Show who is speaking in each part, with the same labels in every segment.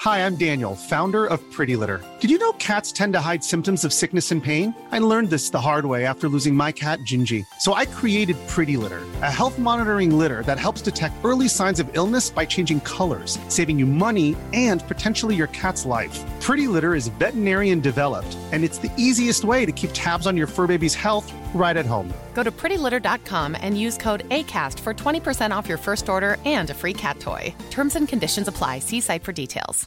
Speaker 1: Hi, I'm Daniel, founder of Pretty Litter. Did you know cats tend to hide symptoms of sickness and pain? I learned this the hard way after losing my cat, Gingy. So I created Pretty Litter, a health monitoring litter that helps detect early signs of illness by changing colors, saving you money and potentially your cat's life. Pretty Litter is veterinarian developed, and it's the easiest way to keep tabs on your fur baby's health right at home.
Speaker 2: Go to prettylitter.com and use code ACAST for 20% off your first order and a free cat toy. Terms and conditions apply. See site for details.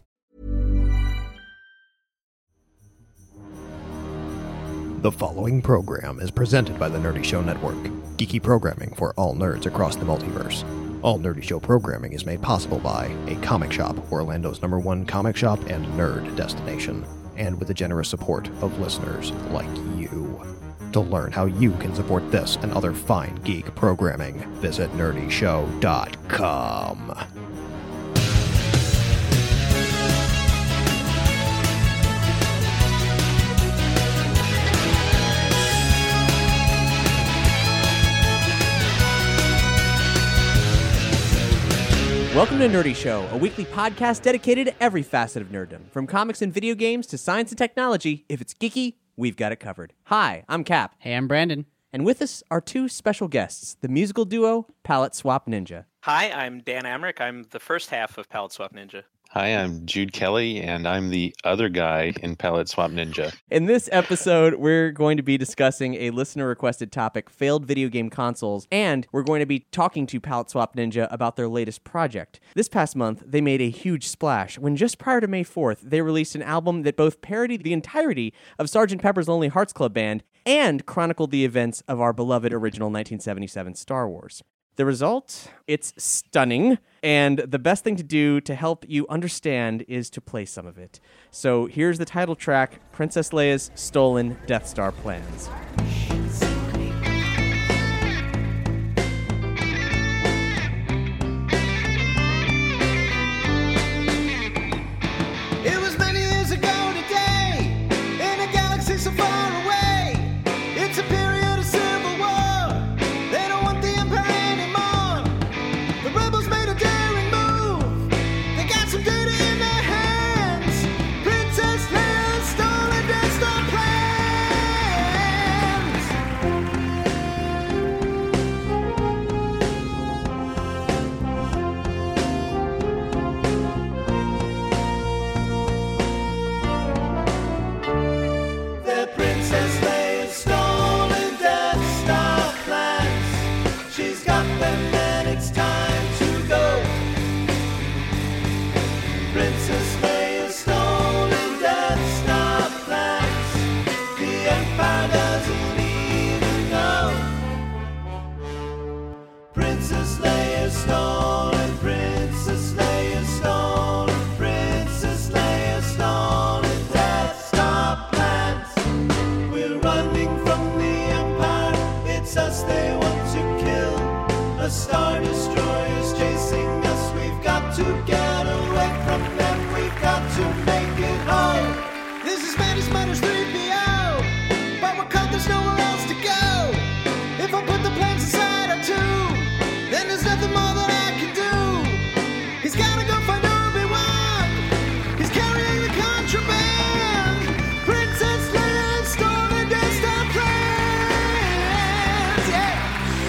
Speaker 3: The following program is presented by the Nerdy Show Network, geeky programming for all nerds across the multiverse. All Nerdy Show programming is made possible by A Comic Shop, Orlando's #1 comic shop and nerd destination, and with the generous support of listeners like you. To learn how you can support this and other fine geek programming, visit nerdyshow.com.
Speaker 4: Welcome to Nerdy Show, a weekly podcast dedicated to every facet of nerddom. From comics and video games to science and technology, if it's geeky, we've got it covered. Hi, I'm Cap.
Speaker 5: Hey, I'm Brandon.
Speaker 4: And with us are two special guests, the musical duo Palette Swap Ninja.
Speaker 6: Hi, I'm Dan Amrich. I'm the first half of Palette Swap Ninja.
Speaker 7: Hi, I'm Jude Kelly, and I'm the other guy in Palette Swap Ninja.
Speaker 4: In this episode, we're going to be discussing a listener-requested topic, failed video game consoles, and we're going to be talking to Palette Swap Ninja about their latest project. This past month, they made a huge splash when just prior to May 4th, they released an album that both parodied the entirety of Sgt. Pepper's Lonely Hearts Club Band and chronicled the events of our beloved original 1977 Star Wars. The result? It's stunning, and the best thing to do to help you understand is to play some of it. So here's the title track, Princess Leia's Stolen Death Star Plans.
Speaker 8: It was many years ago today, in a galaxy so far away. It's a period of civil war. They don't want the Empire anymore. The rebels made a daring move. They got some data in their hands. Princess Leia's stolen Death Star The Princess Leia's stolen Death Star plans. She's got them and it's time to go. Princess Leia's stolen Death Star plans. The Empire doesn't even know. Princess Leia's stolen, Princess Leia's stolen, Princess Leia's stolen Death Star plans. We're running from the Empire, it's us they want to kill. A Star Destroyer's chasing us, we've got to get away from them, we've got to make it home. This is Mantis Miners 3PO, but we're caught, there's nowhere else to go. If I put the plans aside or two, then there's nothing more that I can do. He's gotta go find Obi-Wan, he's carrying the contraband. Princess Leia's stolen Death Star plans, yeah.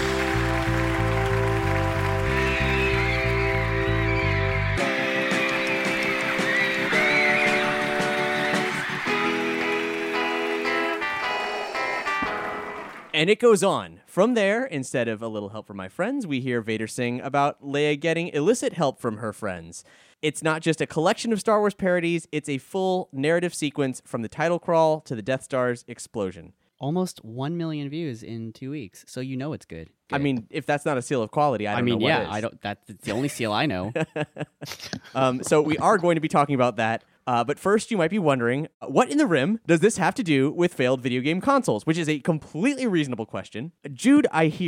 Speaker 4: And it goes on. From there, instead of a little help from my friends, we hear Vader sing about Leia getting illicit help from her friends. It's not just a collection of Star Wars parodies, it's a full narrative sequence from the title crawl to the Death Star's explosion.
Speaker 5: Almost 1 million views in 2 weeks, so you know it's good.
Speaker 4: I mean, if that's not a seal of quality, I don't know what is.
Speaker 5: I don't. That's the only seal I know.
Speaker 4: So we are going to be talking about that. But first, you might be wondering, what in the rim does this have to do with failed video game consoles? Which is a completely reasonable question. Jude, I hear,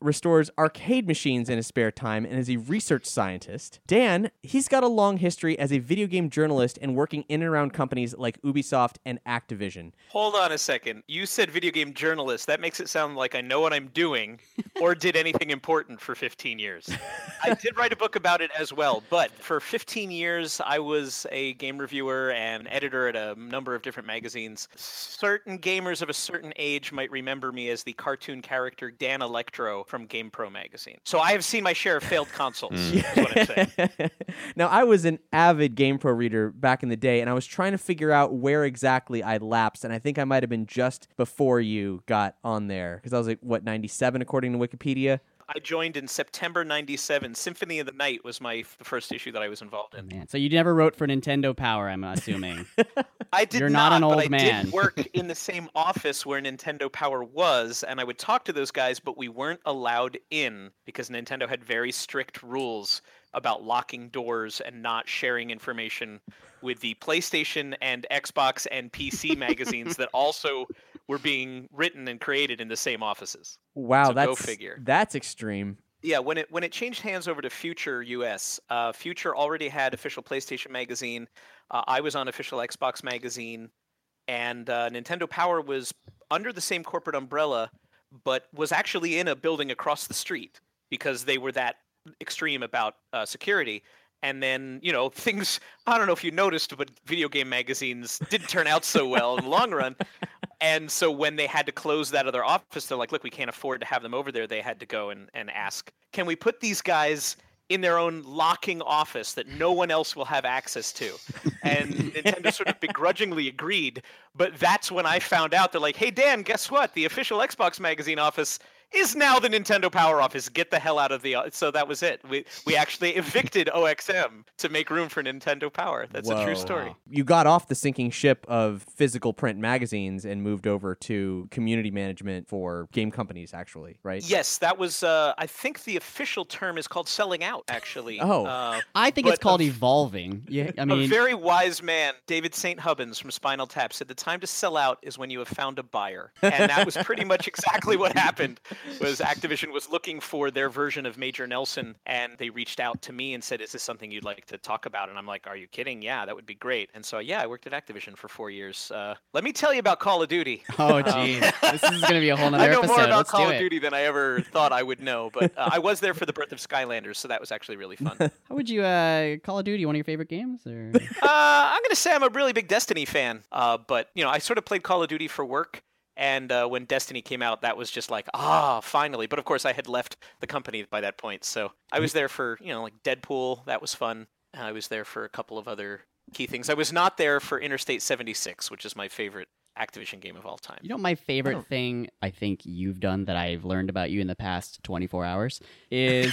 Speaker 4: restores arcade machines in his spare time and is a research scientist. Dan, he's got a long history as a video game journalist and working in and around companies like Ubisoft and Activision.
Speaker 6: Hold on a second. You said video game journalist. That makes it sound like I know what I'm doing or did anything important for 15 years. I did write a book about it as well, but for 15 years, I was a game reviewer and editor at a number of different magazines. Certain gamers of a certain age might remember me as the cartoon character Dan Electro from GamePro magazine. So I have seen my share of failed consoles, is what I'm saying.
Speaker 4: Now, I was an avid GamePro reader back in the day, and I was trying to figure out where exactly I'd lapsed, and I think I might have been just before you got on there, because I was like, what, 97 according to Wikipedia?
Speaker 6: I joined in September 97. Symphony of the Night was the first issue that I was involved in.
Speaker 5: Man, so you never wrote for Nintendo Power, I'm assuming.
Speaker 6: I did
Speaker 5: You're not an old
Speaker 6: but I
Speaker 5: man.
Speaker 6: did work in the same office where Nintendo Power was, and I would talk to those guys, but we weren't allowed in because Nintendo had very strict rules about locking doors and not sharing information with the PlayStation and Xbox and PC magazines that also were being written and created in the same offices.
Speaker 4: Wow,
Speaker 6: So
Speaker 4: that's
Speaker 6: go figure.
Speaker 4: That's extreme.
Speaker 6: Yeah, when it changed hands over to Future US, Future already had official PlayStation magazine. I was on official Xbox magazine, and Nintendo Power was under the same corporate umbrella, but was actually in a building across the street because they were that extreme about security. And then, things, I don't know if you noticed, but video game magazines didn't turn out so well in the long run. And so when they had to close that other office, they're like, look, we can't afford to have them over there. They had to go and ask, can we put these guys in their own locking office that no one else will have access to? And Nintendo sort of begrudgingly agreed. But that's when I found out. They're like, hey, Dan, guess what? The official Xbox magazine office is now the Nintendo Power office. Get the hell out of the... So that was it. We actually evicted OXM to make room for Nintendo Power. That's a true story.
Speaker 4: Wow. You got off the sinking ship of physical print magazines and moved over to community management for game companies, actually, right?
Speaker 6: Yes, that was... I think the official term is called selling out, actually.
Speaker 4: Oh.
Speaker 5: I think it's called evolving. Yeah, I
Speaker 6: A
Speaker 5: mean,
Speaker 6: very wise man, David St. Hubbins from Spinal Tap, said the time to sell out is when you have found a buyer. And that was pretty much exactly what happened. Was Activision was looking for their version of Major Nelson, and they reached out to me and said, is this something you'd like to talk about? And I'm like, are you kidding? Yeah, that would be great. And so, yeah, I worked at Activision for 4 years. Let me tell you about Call of Duty.
Speaker 5: oh, geez. This is going to be a whole nother
Speaker 6: I know
Speaker 5: episode.
Speaker 6: more about
Speaker 5: Let's
Speaker 6: Call
Speaker 5: do
Speaker 6: of
Speaker 5: it.
Speaker 6: Duty than I ever thought I would know, but I was there for the birth of Skylanders, so that was actually really fun.
Speaker 5: How would you, Call of Duty, one of your favorite games? Or
Speaker 6: I'm going to say I'm a really big Destiny fan, but, I sort of played Call of Duty for work. And when Destiny came out, that was just like, finally. But of course, I had left the company by that point. So I was there for, like Deadpool. That was fun. I was there for a couple of other key things. I was not there for Interstate 76, which is my favorite Activision game of all time.
Speaker 5: You know, my favorite thing I think you've done that I've learned about you in the past 24 hours is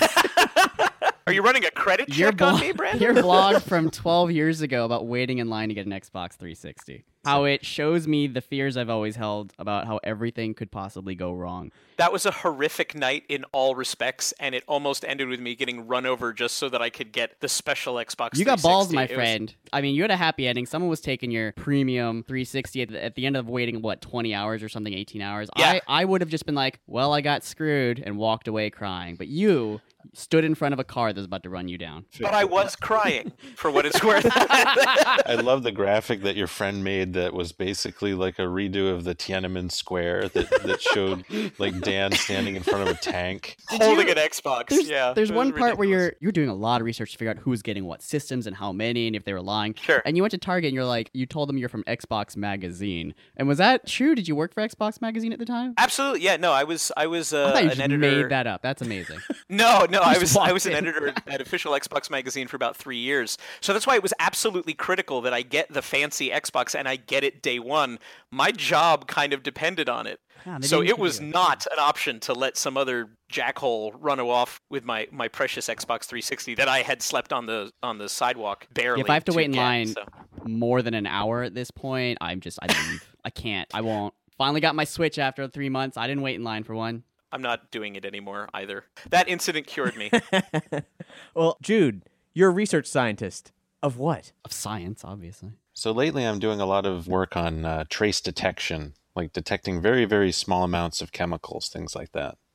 Speaker 6: Are you running a credit check on me, Brandon?
Speaker 5: your blog from 12 years ago about waiting in line to get an Xbox 360. How it shows me the fears I've always held about how everything could possibly go wrong.
Speaker 6: That was a horrific night in all respects, and it almost ended with me getting run over just so that I could get the special Xbox 360.
Speaker 5: You got balls, my
Speaker 6: It was-
Speaker 5: friend. I mean, you had a happy ending. Someone was taking your premium 360 at the end of waiting, 20 hours or something, 18 hours.
Speaker 6: Yeah.
Speaker 5: I would have just been like, well, I got screwed and walked away crying. But you stood in front of a car that was about to run you down.
Speaker 6: But I was crying, for what it's worth.
Speaker 7: I love the graphic that your friend made that was basically like a redo of the Tiananmen Square that showed like Dan standing in front of a tank.
Speaker 6: Holding an Xbox.
Speaker 5: There's
Speaker 6: it
Speaker 5: one
Speaker 6: was
Speaker 5: part where
Speaker 6: ridiculous.
Speaker 5: you're doing a lot of research to figure out who's getting what systems and how many and if they were lying.
Speaker 6: Sure.
Speaker 5: And you went to Target and you're like, you told them you're from Xbox Magazine. And was that true? Did you work for Xbox Magazine at the time?
Speaker 6: Absolutely, yeah. No, I was
Speaker 5: I thought you
Speaker 6: an
Speaker 5: just
Speaker 6: editor.
Speaker 5: made that up. That's amazing.
Speaker 6: No, I
Speaker 5: just
Speaker 6: was an
Speaker 5: walked in.
Speaker 6: editor at official Xbox Magazine for about 3 years. So that's why it was absolutely critical that I get the fancy Xbox and I get it day one. My job kind of depended on it.
Speaker 5: Yeah, they
Speaker 6: So
Speaker 5: didn't
Speaker 6: it was
Speaker 5: give you
Speaker 6: not an option to let some other jackhole run off with my precious Xbox 360 that I had slept on the sidewalk barely.
Speaker 5: If I have to wait in
Speaker 6: get,
Speaker 5: line
Speaker 6: so.
Speaker 5: more than an hour at this point, I leave. I can't. I won't. Finally got my Switch after 3 months. I didn't wait in line for one.
Speaker 6: I'm not doing it anymore either. That incident cured me.
Speaker 4: Well, Jude, you're a research scientist. Of what?
Speaker 5: Of science, obviously.
Speaker 7: So lately I'm doing a lot of work on trace detection, like detecting very, very small amounts of chemicals, things like that.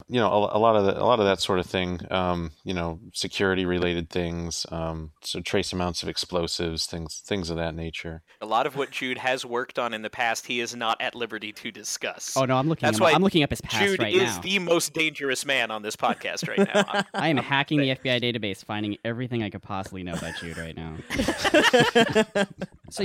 Speaker 7: you know, a lot of that sort of thing. You know, security related things. So trace amounts of explosives, things of that nature.
Speaker 6: A lot of what Jude has worked on in the past, he is not at liberty to discuss.
Speaker 5: Oh no, I'm looking.
Speaker 6: That's why
Speaker 5: I'm looking up his past
Speaker 6: Jude
Speaker 5: right
Speaker 6: is
Speaker 5: now.
Speaker 6: the most dangerous man on this podcast right now.
Speaker 5: I am hacking the FBI database, finding everything I could possibly know about Jude right now. So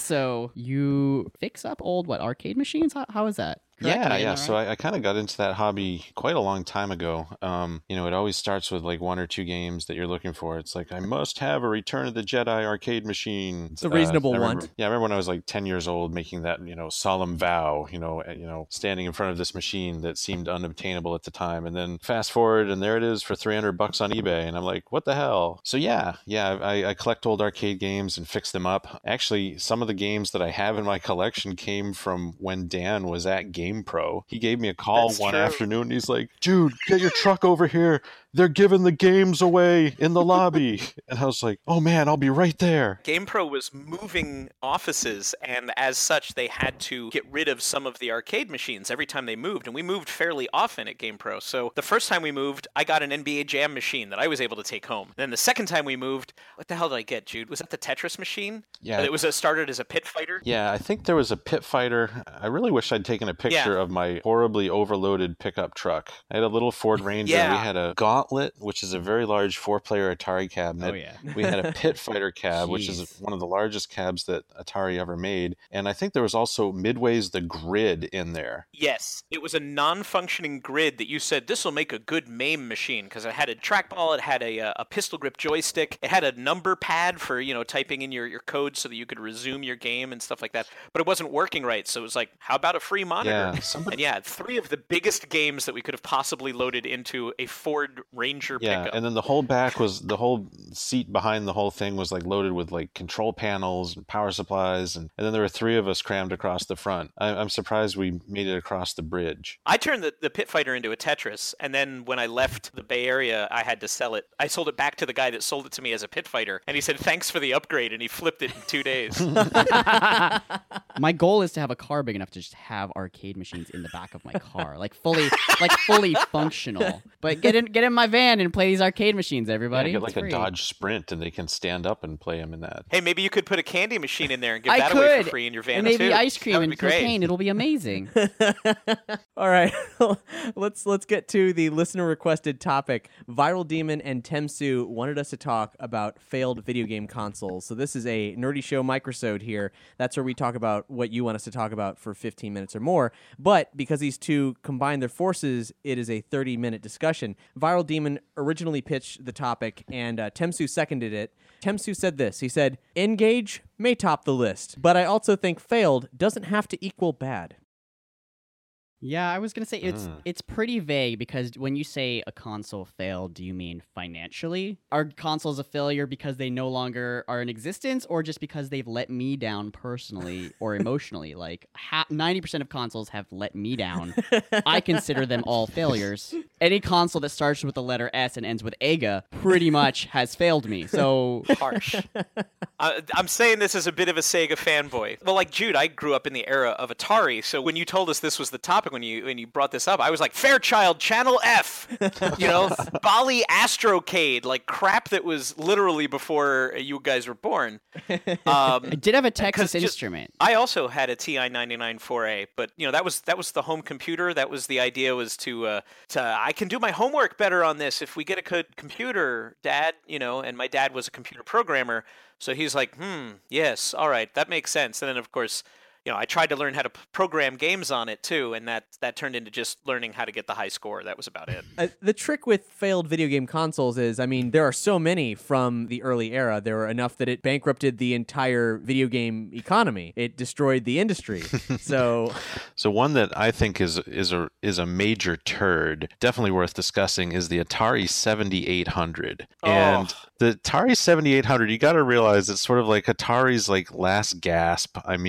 Speaker 5: you fix up old arcade machines? How is that? Correct? Am I getting
Speaker 7: Yeah.
Speaker 5: that
Speaker 7: So
Speaker 5: right?
Speaker 7: I kind of got into that hobby quite a long time ago. You know, it always starts with like one or two games that you're looking for. It's like, I must have a Return of the Jedi arcade machine.
Speaker 4: It's a reasonable
Speaker 7: I
Speaker 4: one.
Speaker 7: remember, I remember when I was like 10 years old making that, you know, solemn vow, you know, standing in front of this machine that seemed unobtainable at the time. And then fast forward and there it is for $300 on eBay. And I'm like, what the hell? So I collect old arcade games and fix them up. Actually, some of the games that I have in my collection came from when Dan was at GamePro. He gave me a call
Speaker 6: That's
Speaker 7: one
Speaker 6: true.
Speaker 7: afternoon and he's like, dude, get your truck over here. They're giving the games away in the lobby. And I was like, oh man, I'll be right there.
Speaker 6: GamePro was moving offices, and as such, they had to get rid of some of the arcade machines every time they moved, and we moved fairly often at GamePro. So the first time we moved, I got an NBA Jam machine that I was able to take home. Then the second time we moved, what the hell did I get, Jude? Was that the Tetris machine?
Speaker 7: Yeah.
Speaker 6: It was started as a pit fighter?
Speaker 7: Yeah, I think there was a pit fighter. I really wish I'd taken a picture of my horribly overloaded pickup truck. I had a little Ford Ranger.
Speaker 6: Yeah.
Speaker 7: We had a Gauntlet, which is a very large 4-player Atari cabinet.
Speaker 5: Oh, yeah.
Speaker 7: We had a Pit Fighter cab, which is
Speaker 5: Jeez.
Speaker 7: one of the largest cabs that Atari ever made. And I think there was also Midway's The Grid in there.
Speaker 6: Yes. It was a non-functioning grid that you said, this will make a good MAME machine, because it had a trackball, it had a pistol grip joystick, it had a number pad for, you know, typing in your code so that you could resume your game and stuff like that. But it wasn't working right, so it was like, how about a free monitor?
Speaker 7: Yeah,
Speaker 6: And yeah, 3 of the biggest games that we could have possibly loaded into a Ford Ranger
Speaker 7: Yeah,
Speaker 6: pickup.
Speaker 7: and then the whole back was, the whole seat behind the whole thing was like loaded with like control panels and power supplies, and then there were 3 of us crammed across the front. I'm surprised we made it across the bridge.
Speaker 6: I turned the Pit Fighter into a Tetris, and then when I left the Bay Area, I had to sell it. I sold it back to the guy that sold it to me as a Pit Fighter, and he said, thanks for the upgrade, and he flipped it in 2 days.
Speaker 5: My goal is to have a car big enough to just have arcade machines in the back of my car, like fully functional. But get in my van and play these arcade machines, everybody.
Speaker 7: Yeah, get like
Speaker 5: It's
Speaker 7: a
Speaker 5: free.
Speaker 7: Dodge Sprint, and they can stand up and play them in that.
Speaker 6: Hey, maybe you could put a candy machine in there and give
Speaker 5: I
Speaker 6: that
Speaker 5: could.
Speaker 6: away for free in your van,
Speaker 5: and maybe
Speaker 6: too.
Speaker 5: ice cream
Speaker 6: That would
Speaker 5: and
Speaker 6: be great.
Speaker 5: cocaine. It'll be amazing.
Speaker 4: All right, let's get to the listener requested topic. Viral Demon and Temsu wanted us to talk about failed video game consoles. So this is a Nerdy Show microsode here. That's where we talk about what you want us to talk about for 15 minutes or more. But because these two combine their forces, it is a 30-minute discussion. Viral Demon originally pitched the topic, and Temsu seconded it. Temsu said this. He said, "Engage may top the list, but I also think failed doesn't have to equal bad."
Speaker 5: Yeah, I was gonna say it's pretty vague, because when you say a console failed, do you mean financially? Are consoles a failure because they no longer are in existence, or just because they've let me down personally or emotionally? Like 90% of consoles have let me down. I consider them all failures. Any console that starts with the letter S and ends with Ega pretty much has failed me. So
Speaker 6: Harsh. I'm saying this as a bit of a Sega fanboy. Well, like Jude, I grew up in the era of Atari, so when you told us this was the topic, when you brought this up, I was like, Fairchild Channel F, you know, Bali Astrocade, like crap that was literally before you guys were born.
Speaker 5: I did have a Texas
Speaker 6: 'cause just-
Speaker 5: Instrument.
Speaker 6: I also had a TI-99 4A, but you know that was the home computer. That was the idea, was to I can do my homework better on this if we get a good computer, Dad. You know, and my dad was a computer programmer, so he's like, yes, all right, that makes sense. And then of course, you know, I tried to learn how to program games on it too, and that turned into just learning how to get the high score. That was about it.
Speaker 4: The trick with failed video game consoles is, I mean, there are so many from the early era. There were enough that it bankrupted the entire video game economy. It destroyed the industry. So
Speaker 7: one that I think is a major turd, definitely worth discussing, is the Atari 7800. And the Atari 7800, you got to realize it's sort of like Atari's like last gasp. I mean,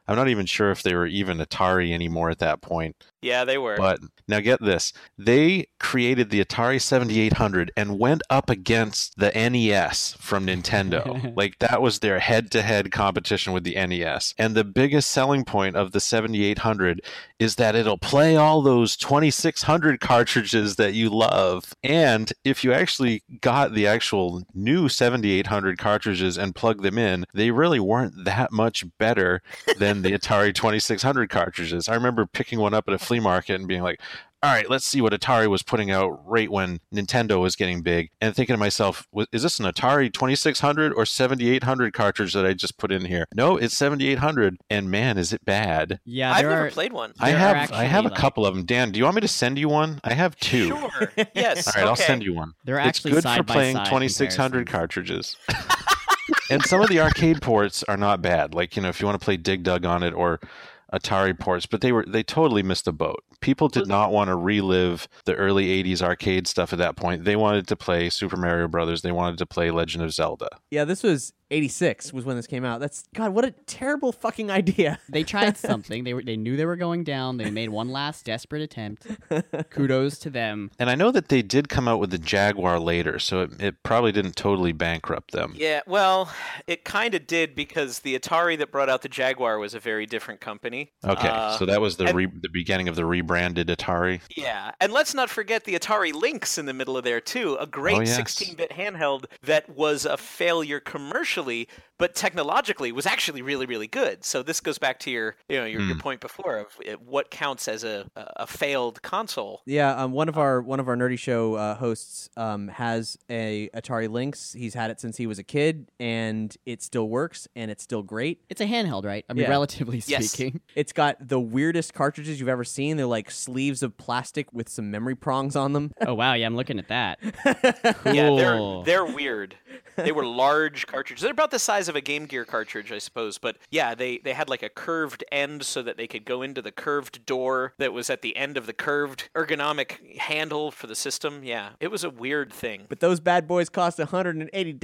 Speaker 7: I'm not even sure if they were even Atari anymore at that point.
Speaker 6: Yeah, they were.
Speaker 7: But now get this. They created the Atari 7800 and went up against the NES from Nintendo. Like, that was their head-to-head competition with the NES. And the biggest selling point of the 7800 is that it'll play all those 2600 cartridges that you love. And if you actually got the actual new 7800 cartridges and plugged them in, they really weren't that much better than the Atari 2600 cartridges. I remember picking one up at a flea market and being like, all right, let's see what Atari was putting out right when Nintendo was getting big, and thinking to myself, is this an Atari 2600 or 7800 cartridge that I just put in here? No, it's 7800, and man, is it bad.
Speaker 5: Yeah,
Speaker 6: I've never played one.
Speaker 7: I have a couple of them. Dan, do you want me to send you one? I have two.
Speaker 6: Sure. Yes.
Speaker 7: All right, I'll send you one.
Speaker 5: They're
Speaker 7: It's
Speaker 5: actually
Speaker 7: good for
Speaker 5: side by
Speaker 7: playing
Speaker 5: side
Speaker 7: 2600
Speaker 5: comparisons.
Speaker 7: cartridges. And some of the arcade ports are not bad. Like, if you want to play Dig Dug on it or Atari ports, but they totally missed the boat. People did not want to relive the early 80s arcade stuff at that point. They wanted to play Super Mario Brothers. They wanted to play Legend of Zelda.
Speaker 4: Yeah, this was 86 was when this came out. That's, God, what a terrible fucking idea.
Speaker 5: They tried something. They knew they were going down. They made one last desperate attempt. Kudos to them.
Speaker 7: And I know that they did come out with the Jaguar later, so it probably didn't totally bankrupt them.
Speaker 6: Yeah, well, it kind of did, because the Atari that brought out the Jaguar was a very different company.
Speaker 7: Okay, so that was the beginning of the rebranded Atari.
Speaker 6: Yeah, and let's not forget the Atari Lynx in the middle of there, too. A great 16-bit handheld that was a failure commercially, but technologically was actually really, really good. So this goes back to your point before of what counts as a failed console.
Speaker 4: Yeah, one of our Nerdy Show hosts has a Atari Lynx. He's had it since he was a kid, and it still works, and it's still great.
Speaker 5: It's a handheld, right? I mean,
Speaker 4: Yeah.
Speaker 5: relatively
Speaker 6: Yes.
Speaker 5: speaking.
Speaker 4: It's got the weirdest cartridges you've ever seen. They're like sleeves of plastic with some memory prongs on them.
Speaker 5: Oh, wow. Yeah, I'm looking at that. Cool.
Speaker 6: Yeah, they're weird. They were large cartridges. They're about the size of a Game Gear cartridge, I suppose. But yeah, they had like a curved end so that they could go into the curved door that was at the end of the curved ergonomic handle for the system. Yeah, it was a weird thing.
Speaker 4: But those bad boys cost $180 in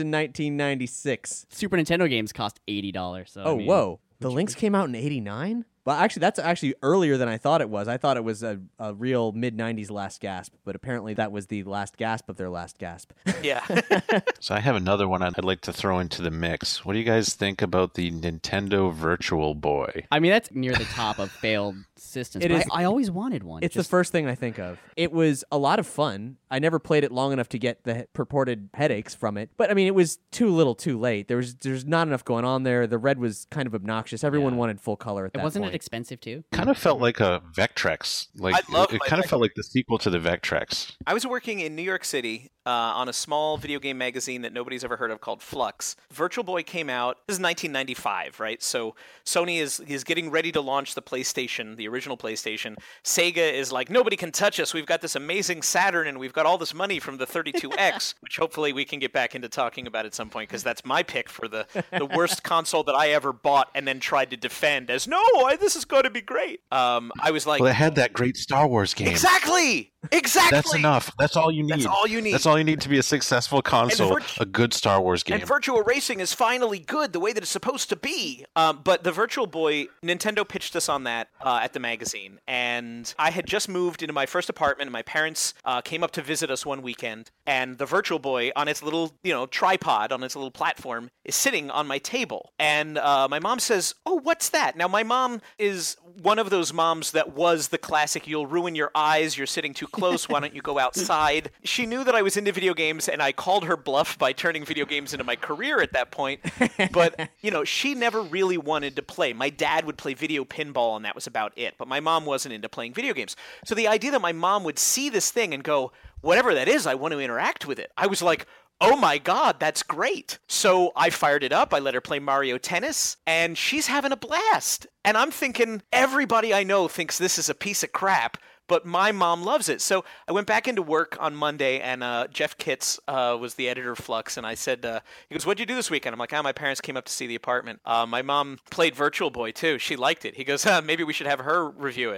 Speaker 4: 1996.
Speaker 5: Super Nintendo games cost $80. So,
Speaker 4: Oh,
Speaker 5: I mean,
Speaker 4: whoa. The Lynx came out in 89? Well, actually, that's actually earlier than I thought it was. I thought it was a real mid-90s last gasp, but apparently that was the last gasp of their last gasp.
Speaker 6: Yeah.
Speaker 7: So I have another one I'd like to throw into the mix. What do you guys think about the Nintendo Virtual Boy?
Speaker 5: I mean, that's near the top of failed systems.
Speaker 4: It
Speaker 5: but
Speaker 4: is-
Speaker 5: I always wanted one.
Speaker 4: It's the first thing I think of. It was a lot of fun. I never played it long enough to get the purported headaches from it, but I mean, it was too little too late. There's not enough going on there. The red was kind of obnoxious. Everyone wanted full color at that
Speaker 5: Wasn't
Speaker 4: point.
Speaker 5: it expensive, too?
Speaker 7: Kind of felt like a Vectrex. Like
Speaker 6: I love
Speaker 7: it
Speaker 6: my
Speaker 7: kind of
Speaker 6: Vectrex.
Speaker 7: felt like the sequel to the Vectrex.
Speaker 6: I was working in New York City on a small video game magazine that nobody's ever heard of called Flux. Virtual Boy came out. This is 1995, right? So Sony is getting ready to launch the PlayStation, the original PlayStation. Sega is like, nobody can touch us. We've got this amazing Saturn, and we've got all this money from the 32X, which hopefully we can get back into talking about at some point, because that's my pick for the worst console that I ever bought and then tried to defend as, this is going to be great. I was like,
Speaker 7: Well, it had that great Star Wars game.
Speaker 6: Exactly.
Speaker 7: That's enough. That's all you need.
Speaker 6: That's all you need.
Speaker 7: That's all you need to be a successful console.
Speaker 6: Virtu-
Speaker 7: A good Star Wars game.
Speaker 6: And Virtual Racing is finally good the way that it's supposed to be. But the Virtual Boy, Nintendo pitched us on that at the magazine. And I had just moved into my first apartment, and my parents came up to visit us one weekend. And the Virtual Boy, on its little, tripod, on its little platform, is sitting on my table. And my mom says, "Oh, what's that?" Now, my mom is one of those moms that was the classic, "You'll ruin your eyes, you're sitting too close, why don't you go outside?" She knew that I was into video games, and I called her bluff by turning video games into my career at that point. But, she never really wanted to play. My dad would play video pinball, and that was about it. But my mom wasn't into playing video games. So the idea that my mom would see this thing and go, whatever that is, I want to interact with it. I was like, oh my God, that's great. So I fired it up. I let her play Mario Tennis, and she's having a blast. And I'm thinking, everybody I know thinks this is a piece of crap, but my mom loves it. So I went back into work on Monday, and Jeff Kitts was the editor of Flux, and I said, he goes, "What'd you do this weekend?" I'm like, my parents came up to see the apartment. My mom played Virtual Boy, too. She liked it. He goes, maybe we should have her review it.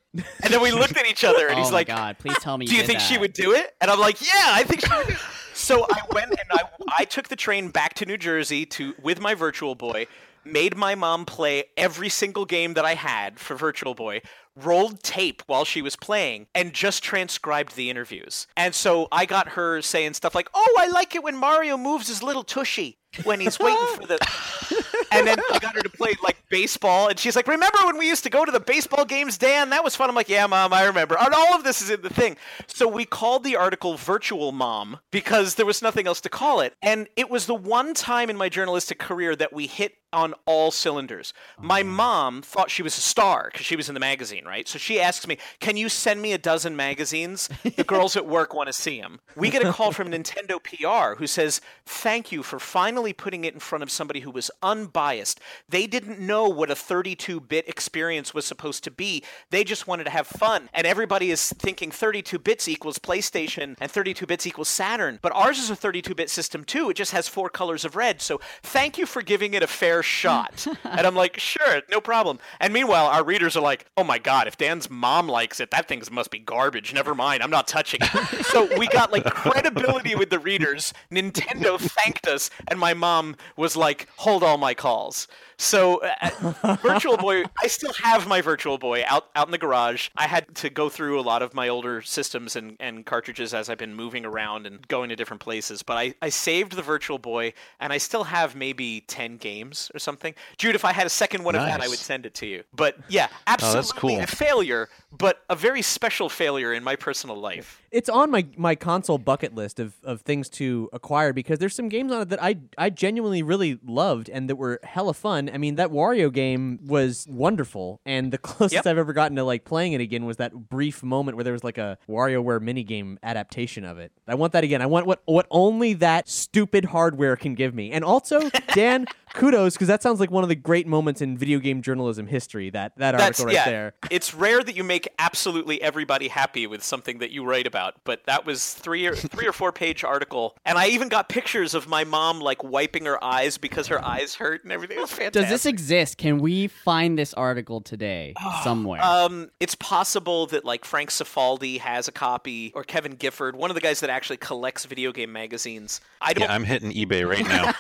Speaker 6: And then we looked at each other, and he's
Speaker 5: oh
Speaker 6: like,
Speaker 5: my God, please tell me
Speaker 6: do you
Speaker 5: did
Speaker 6: think
Speaker 5: that.
Speaker 6: she would do it? And I'm like, yeah, I think she would do it. So I went and I took the train back to New Jersey with my Virtual Boy, made my mom play every single game that I had for Virtual Boy, rolled tape while she was playing, and just transcribed the interviews. And so I got her saying stuff like, oh, I like it when Mario moves his little tushy when he's waiting for the... And then I got her to play, like, baseball, and she's like, remember when we used to go to the baseball games, Dan? That was fun. I'm like, yeah, Mom, I remember. And all of this is in the thing. So we called the article Virtual Mom because there was nothing else to call it. And it was the one time in my journalistic career that we hit on all cylinders. My mom thought she was a star because she was in the magazine, right? So she asks me, can you send me a dozen magazines? The girls at work want to see them. We get a call from Nintendo PR who says, thank you for finally putting it in front of somebody who was unbiased. They didn't know what a 32-bit experience was supposed to be. They just wanted to have fun. And everybody is thinking 32 bits equals PlayStation and 32 bits equals Saturn. But ours is a 32-bit system too. It just has 4 colors of red. So thank you for giving it a fair shot. And I'm like, sure, no problem. And meanwhile, our readers are like, oh my God, if Dan's mom likes it, that thing must be garbage. Never mind, I'm not touching it. So we got like credibility with the readers. Nintendo thanked us, and my mom was like, hold all my calls. So Virtual Boy, I still have my Virtual Boy out in the garage. I had to go through a lot of my older systems and cartridges as I've been moving around and going to different places. But I saved the Virtual Boy, and I still have maybe 10 games or something. Jude, if I had a second one of that, I would send it to you. But yeah, absolutely a failure, but a very special failure in my personal life.
Speaker 4: It's on my console bucket list of things to acquire because there's some games on it that I genuinely really loved and that were hella fun. I mean, that Wario game was wonderful, and the closest I've ever gotten to like playing it again was that brief moment where there was like a WarioWare minigame adaptation of it. I want that again. I want what only that stupid hardware can give me. And also, Dan, kudos, because that sounds like one of the great moments in video game journalism history, that article there.
Speaker 6: It's rare that you make absolutely everybody happy with something that you write about, but that was three or 4 page article, and I even got pictures of my mom like wiping her eyes because her eyes hurt and everything. It was fantastic.
Speaker 5: Does this exist? Can we find this article today somewhere?
Speaker 6: It's possible that like Frank Cifaldi has a copy, or Kevin Gifford, one of the guys that actually collects video game magazines.
Speaker 7: I'm hitting eBay right now.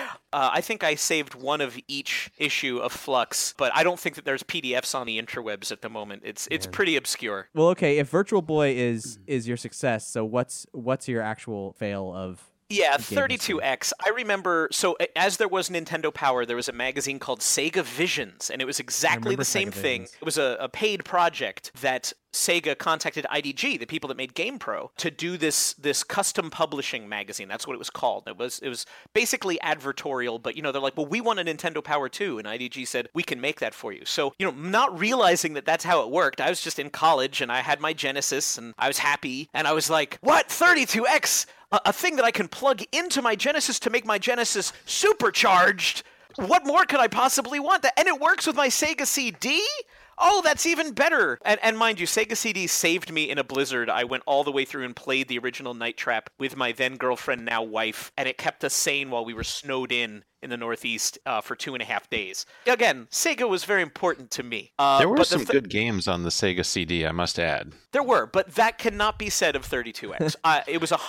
Speaker 6: I think I saved one of each issue of Flux, but I don't think that there's PDFs on the interwebs at the moment. It's pretty obscure.
Speaker 4: Well, okay, if Virtual Boy is your success, so what's your actual fail of?
Speaker 6: Yeah, 32X. I remember, so as there was Nintendo Power, there was a magazine called Sega Visions, and it was exactly the same thing. It was a paid project that Sega contacted IDG, the people that made GamePro, to do this custom publishing magazine. That's what it was called. It was basically advertorial, but they're like, well, we want a Nintendo Power too, and IDG said, we can make that for you. So, not realizing that that's how it worked, I was just in college, and I had my Genesis, and I was happy, and I was like, what, 32X? A thing that I can plug into my Genesis to make my Genesis supercharged? What more could I possibly want? And it works with my Sega CD? Oh, that's even better. And mind you, Sega CD saved me in a blizzard. I went all the way through and played the original Night Trap with my then girlfriend, now wife, and it kept us sane while we were snowed in the Northeast for 2.5 days. Again, Sega was very important to me.
Speaker 7: There were some good games on the Sega CD, I must add.
Speaker 6: There were, but that cannot be said of 32X. It was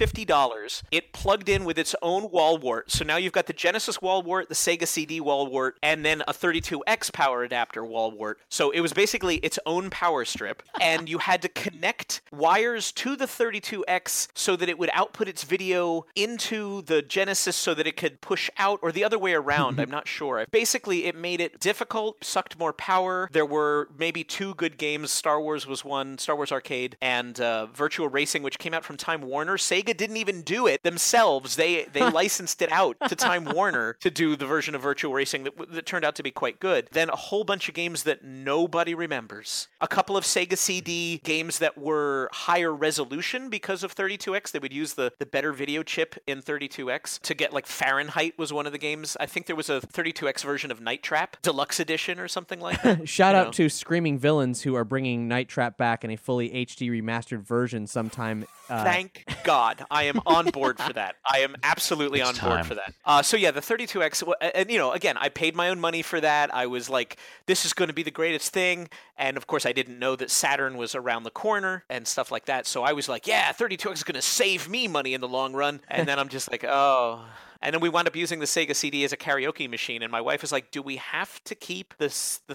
Speaker 6: $150. It plugged in with its own wall wart. So now you've got the Genesis wall wart, the Sega CD wall wart, and then a 32X power adapter wall wart. So it was basically its own power strip, and you had to connect wires to the 32X so that it would output its video into the Genesis so that it could push out, or the other way around, I'm not sure. Basically, it made it difficult, sucked more power. There were maybe 2 good games. Star Wars was one, Star Wars Arcade, and Virtual Racing, which came out from Time Warner. Sega didn't even do it themselves. They licensed it out to Time Warner to do the version of Virtual Racing that turned out to be quite good. Then a whole bunch of games that nobody remembers. A couple of Sega CD games that were higher resolution because of 32X. They would use the better video chip in 32X to get, like, Fahrenheit was one of the games. I think there was a 32X version of Night Trap, Deluxe Edition or something like that.
Speaker 4: Shout out to Screaming Villains, who are bringing Night Trap back in a fully HD remastered version sometime.
Speaker 6: Thank God. I am on board for that. I am absolutely on board for that. So yeah, the 32X, and again, I paid my own money for that. I was like, this is going to be the greatest thing. And of course, I didn't know that Saturn was around the corner and stuff like that. So I was like, yeah, 32X is going to save me money in the long run. And then I'm just like, oh. And then we wound up using the Sega CD as a karaoke machine, and my wife was like, do we have to keep the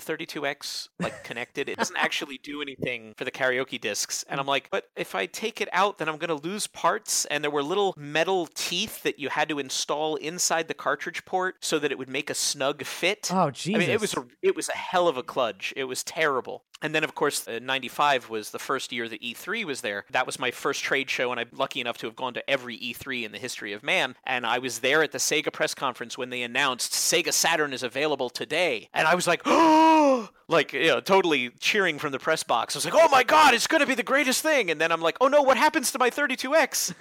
Speaker 6: 32X connected? It doesn't actually do anything for the karaoke discs. And I'm like, but if I take it out, then I'm going to lose parts. And there were little metal teeth that you had to install inside the cartridge port so that it would make a snug fit.
Speaker 4: Oh, Jesus.
Speaker 6: I mean, it was a hell of a kludge. It was terrible. And then, of course, 95 was the first year that E3 was there. That was my first trade show, and I'm lucky enough to have gone to every E3 in the history of man. And I was there at the Sega press conference when they announced Sega Saturn is available today. And I was like, oh, totally cheering from the press box. I was like, oh my God, it's going to be the greatest thing. And then I'm like, oh no, what happens to my 32X?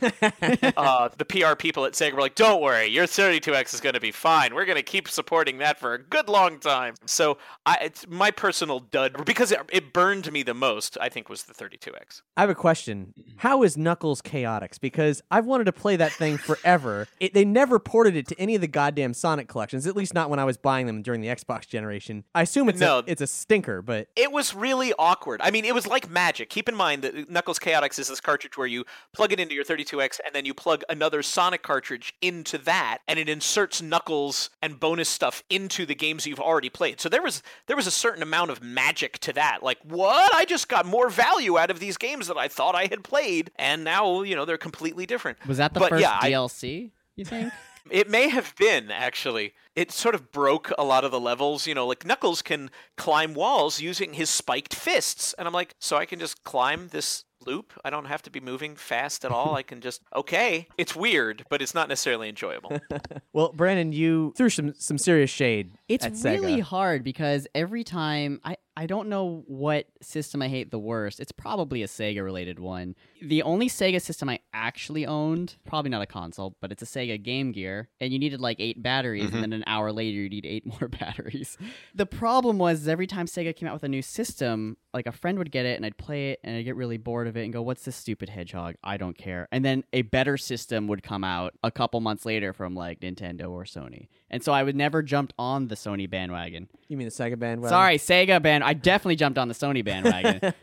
Speaker 6: The PR people at Sega were like, don't worry, your 32X is going to be fine. We're going to keep supporting that for a good long time. So it's my personal dud, because it burned me the most, I think, was the 32X.
Speaker 4: I have a question. How is Knuckles Chaotix? Because I've wanted to play that thing forever. They never ported it to any of the goddamn Sonic collections, at least not when I was buying them during the Xbox generation. I assume it's a stinker, but...
Speaker 6: It was really awkward. I mean, it was like magic. Keep in mind that Knuckles Chaotix is this cartridge where you plug it into your 32X, and then you plug another Sonic cartridge into that, and it inserts Knuckles and bonus stuff into the games you've already played. So there was a certain amount of magic to that. Like, what? I just got more value out of these games that I thought I had played, and now, they're completely different.
Speaker 5: Was that the first DLC, you think?
Speaker 6: It may have been, actually. It sort of broke a lot of the levels. Like Knuckles can climb walls using his spiked fists. And I'm like, so I can just climb this loop? I don't have to be moving fast at all. I can just, okay. It's weird, but it's not necessarily enjoyable.
Speaker 4: Well, Brandon, you threw some serious shade
Speaker 5: It's
Speaker 4: at
Speaker 5: really
Speaker 4: Sega.
Speaker 5: hard because every time I don't know what system I hate the worst. It's probably a Sega-related one. The only Sega system I actually owned, probably not a console, but it's a Sega Game Gear, and you needed like 8 batteries, and then an hour later you need 8 more batteries. The problem was every time Sega came out with a new system, like a friend would get it, and I'd play it, and I'd get really bored of it and go, what's this stupid hedgehog? I don't care. And then a better system would come out a couple months later from like Nintendo or Sony. And so I would never jumped on the Sony bandwagon.
Speaker 4: You mean the Sega bandwagon?
Speaker 5: Sorry, Sega bandwagon. I definitely jumped on the Sony bandwagon.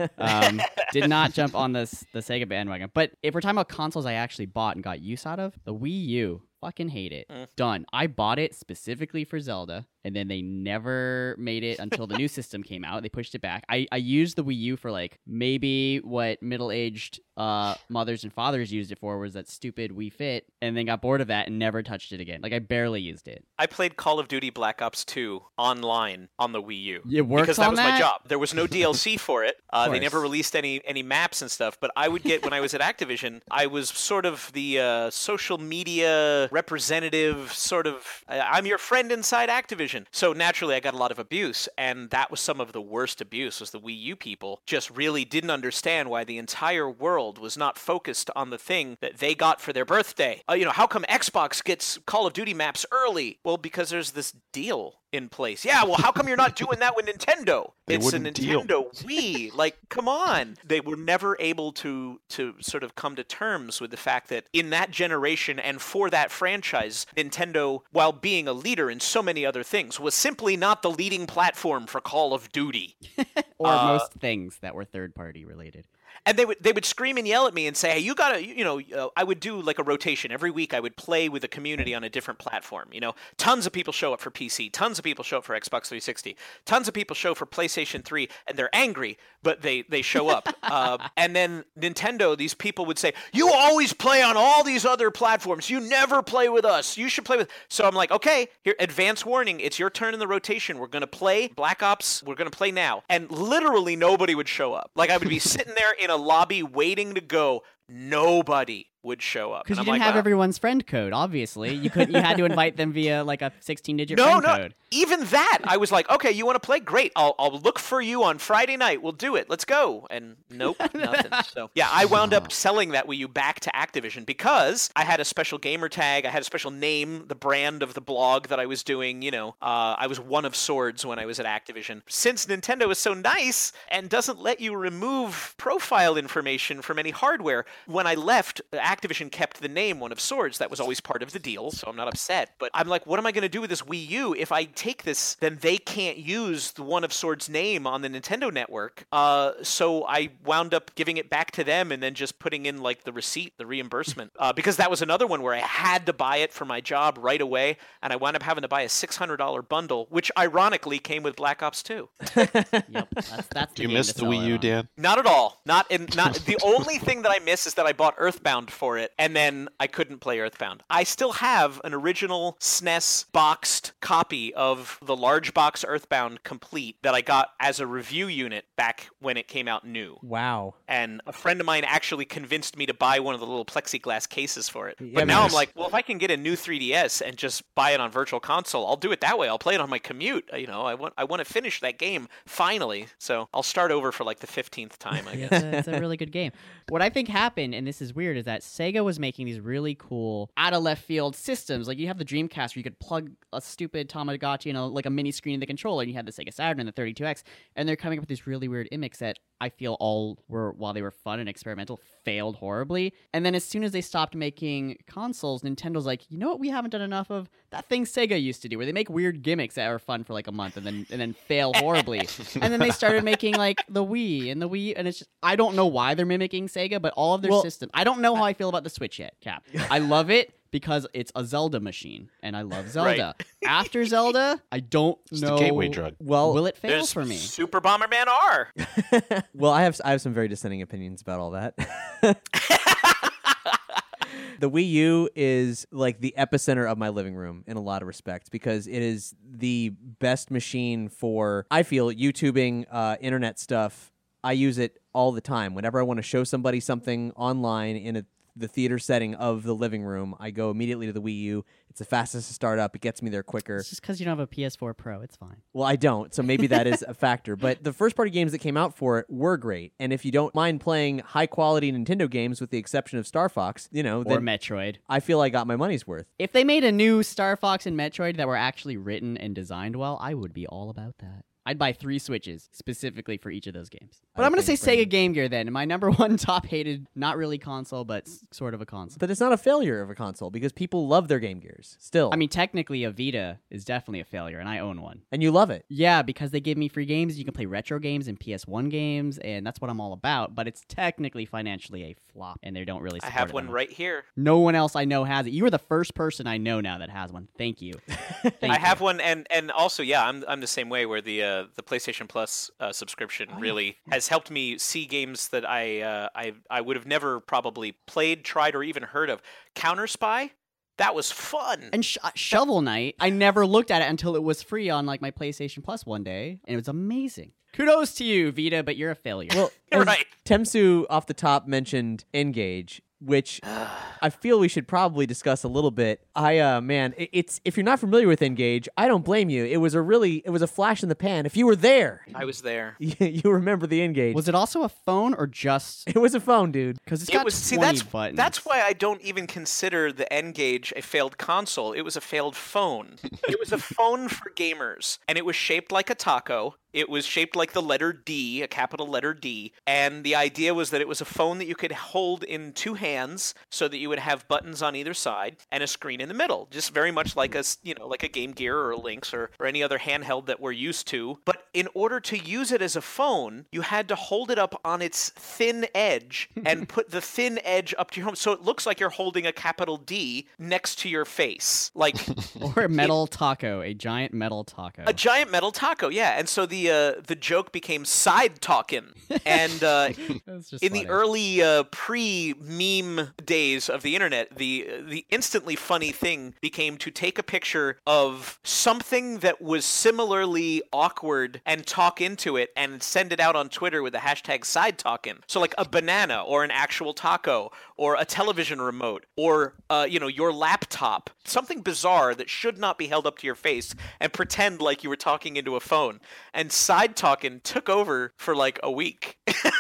Speaker 5: Did not jump on the Sega bandwagon. But if we're talking about consoles I actually bought and got use out of, the Wii U. Fucking hate it. Done. I bought it specifically for Zelda, and then they never made it until the new system came out. They pushed it back. I used the Wii U for like maybe what middle-aged mothers and fathers used it for was that stupid Wii Fit, and then got bored of that and never touched it again. Like, I barely used it.
Speaker 6: I played Call of Duty Black Ops 2 online on the Wii U.
Speaker 5: It works
Speaker 6: because that
Speaker 5: on
Speaker 6: was
Speaker 5: that?
Speaker 6: my job. There was no DLC for it. They
Speaker 5: course.
Speaker 6: never released any maps and stuff, but I would get, when I was at Activision, I was sort of the social media representative, sort of, I'm your friend inside Activision. So naturally I got a lot of abuse, and that was some of the worst abuse, was the Wii U people just really didn't understand why the entire world was not focused on the thing that they got for their birthday. How come Xbox gets Call of Duty maps early? Well, because there's this deal in place. Yeah, well, how come you're not doing that with Nintendo? It's a Nintendo Wii. Like, come on. They were never able to sort of come to terms with the fact that in that generation and for that franchise, Nintendo, while being a leader in so many other things, was simply not the leading platform for Call of Duty.
Speaker 5: Or most things that were third-party related.
Speaker 6: And they would scream and yell at me and say, hey, you gotta, I would do like a rotation. Every week I would play with a community on a different platform. Tons of people show up for PC. Tons of people show up for Xbox 360. Tons of people show for PlayStation 3, and they're angry, but they show up. And then Nintendo, these people would say, you always play on all these other platforms. You never play with us. You should play with... So I'm like, okay, here, advance warning. It's your turn in the rotation. We're going to play Black Ops. We're going to play now. And literally nobody would show up. Like, I would be sitting there in a lobby waiting to go. Nobody would show up.
Speaker 5: Because you
Speaker 6: And I'm
Speaker 5: didn't
Speaker 6: like,
Speaker 5: have
Speaker 6: wow.
Speaker 5: everyone's friend code, obviously. You had to invite them via like a 16-digit
Speaker 6: No,
Speaker 5: friend
Speaker 6: no.
Speaker 5: code.
Speaker 6: Even that, I was like, okay, you want to play? Great. I'll look for you on Friday night. We'll do it. Let's go. And nope, nothing. So yeah, I wound up selling that Wii U back to Activision because I had a special gamer tag. I had a special name, the brand of the blog that I was doing. You know, I was One of Swords when I was at Activision. Since Nintendo is so nice and doesn't let you remove profile information from any hardware, when I left, Activision kept the name One of Swords. That was always part of the deal, so I'm not upset. But I'm like, what am I going to do with this Wii U? If I take this, then they can't use the One of Swords name on the Nintendo network. So I wound up giving it back to them and then just putting in like the receipt, the reimbursement, because that was another one where I had to buy it for my job right away, and I wound up having to buy a $600 bundle, which ironically came with Black Ops 2.
Speaker 5: Yep, that's the
Speaker 7: You
Speaker 5: game
Speaker 7: missed
Speaker 5: to
Speaker 7: the
Speaker 5: sell
Speaker 7: Wii
Speaker 5: it
Speaker 7: U,
Speaker 5: on.
Speaker 7: Dan?
Speaker 6: Not at all. Not the only thing that I miss is that I bought Earthbound for it, and then I couldn't play Earthbound. I still have an original SNES boxed copy of the large box Earthbound complete that I got as a review unit back when it came out new.
Speaker 4: Wow.
Speaker 6: And a friend of mine actually convinced me to buy one of the little plexiglass cases for it.
Speaker 4: Yeah,
Speaker 6: But now
Speaker 4: nice.
Speaker 6: I'm like, well, if I can get a new 3DS and just buy it on Virtual Console, I'll do it that way. I'll play it on my commute. You know, I want to finish that game finally. So I'll start over for like the 15th time, I guess.
Speaker 5: It's a really good game. What I think happened, and this is weird, is that Sega was making these really cool out of left field systems. Like you have the Dreamcast where you could plug a stupid Tamagotchi in like a mini screen in the controller, and you had the Sega Saturn and the 32X, and they're coming up with these really weird gimmicks that I feel all were, while they were fun and experimental, failed horribly. And then as soon as they stopped making consoles, Nintendo's like, you know what we haven't done enough of? That thing Sega used to do, where they make weird gimmicks that are fun for like a month and then fail horribly. And then they started making like the Wii, and it's just, I don't know why they're mimicking Sega, but all of their systems. I don't know how I feel about the Switch yet, Cap. I love it because it's a Zelda machine, and I love Zelda. After Zelda, I don't
Speaker 7: It's
Speaker 5: know.
Speaker 7: the gateway drug.
Speaker 4: Well,
Speaker 5: Will it fail
Speaker 6: There's
Speaker 5: for me?
Speaker 6: Super Bomberman R.
Speaker 4: well, I have some very dissenting opinions about all that. The Wii U is like the epicenter of my living room in a lot of respects because it is the best machine for, I feel, YouTubing, internet stuff. I use it all the time. Whenever I want to show somebody something online in the theater setting of the living room, I go immediately to the Wii U. It's the fastest to start up. It gets me there quicker.
Speaker 5: It's just because you don't have a PS4 Pro. It's fine.
Speaker 4: Well, I don't, so maybe that is a factor. But the first-party games that came out for it were great. And if you don't mind playing high-quality Nintendo games with the exception of Star Fox, you know,
Speaker 5: Or
Speaker 4: then
Speaker 5: Metroid.
Speaker 4: I feel I got my money's worth.
Speaker 5: If they made a new Star Fox and Metroid that were actually written and designed well, I would be all about that. I'd buy 3 Switches specifically for each of those games. But I'm going to say Sega Game Gear then. My number one top hated, not really console, but sort of a console.
Speaker 4: But it's not a failure of a console because people love their Game Gears still.
Speaker 5: I mean, technically, a Vita is definitely a failure, and I own one.
Speaker 4: and you love it.
Speaker 5: Yeah, because they give me free games. You can play retro games and PS1 games, and that's what I'm all about. But it's technically financially a flop, and they don't really
Speaker 6: I
Speaker 5: support
Speaker 6: have
Speaker 5: it
Speaker 6: one
Speaker 5: that much.
Speaker 6: right here.
Speaker 5: No one else I know has it. You are the first person I know now that has one. Thank you.
Speaker 6: I have one, and also, yeah, I'm the same way. Where the PlayStation Plus subscription really has helped me see games that I would have never probably played, tried, or even heard of. Counter Spy, that was fun.
Speaker 5: And Shovel Knight, I never looked at it until it was free on like my PlayStation Plus one day, and it was amazing. Kudos to you, Vita, but you're a failure.
Speaker 4: Well, as
Speaker 6: Right.
Speaker 4: Temsu off the top mentioned N-Gage, which I feel we should probably discuss a little bit. It's if you're not familiar with N-Gage, I don't blame you. It was a flash in the pan. If you were there,
Speaker 6: I was there.
Speaker 4: you remember the N-Gage.
Speaker 5: was it also a phone or just
Speaker 4: It was a phone, dude.
Speaker 5: because it's
Speaker 6: It
Speaker 5: got
Speaker 6: was
Speaker 5: 20 buttons?
Speaker 6: that's why I don't even consider the N-Gage a failed console. It was a failed phone. It was a phone for gamers, and it was shaped like a taco. It was shaped like the letter D, a capital letter D, and the idea was that it was a phone that you could hold in 2 hands so that you would have buttons on either side and a screen in the middle, just very much like like a Game Gear or a Lynx or any other handheld that we're used to. But in order to use it as a phone, you had to hold it up on its thin edge and put the thin edge up to your home, so it looks like you're holding a capital D next to your face, like
Speaker 5: or a metal taco, a giant metal taco.
Speaker 6: a giant metal taco. Yeah, and so the the joke became side talking, and in the early pre-meme days of the internet, the instantly funny thing became to take a picture of something that was similarly awkward and talk into it and send it out on Twitter with the hashtag side talking. So like a banana or an actual taco or a television remote or your laptop, something bizarre that should not be held up to your face, and pretend like you were talking into a phone. And side talking took over for like a week.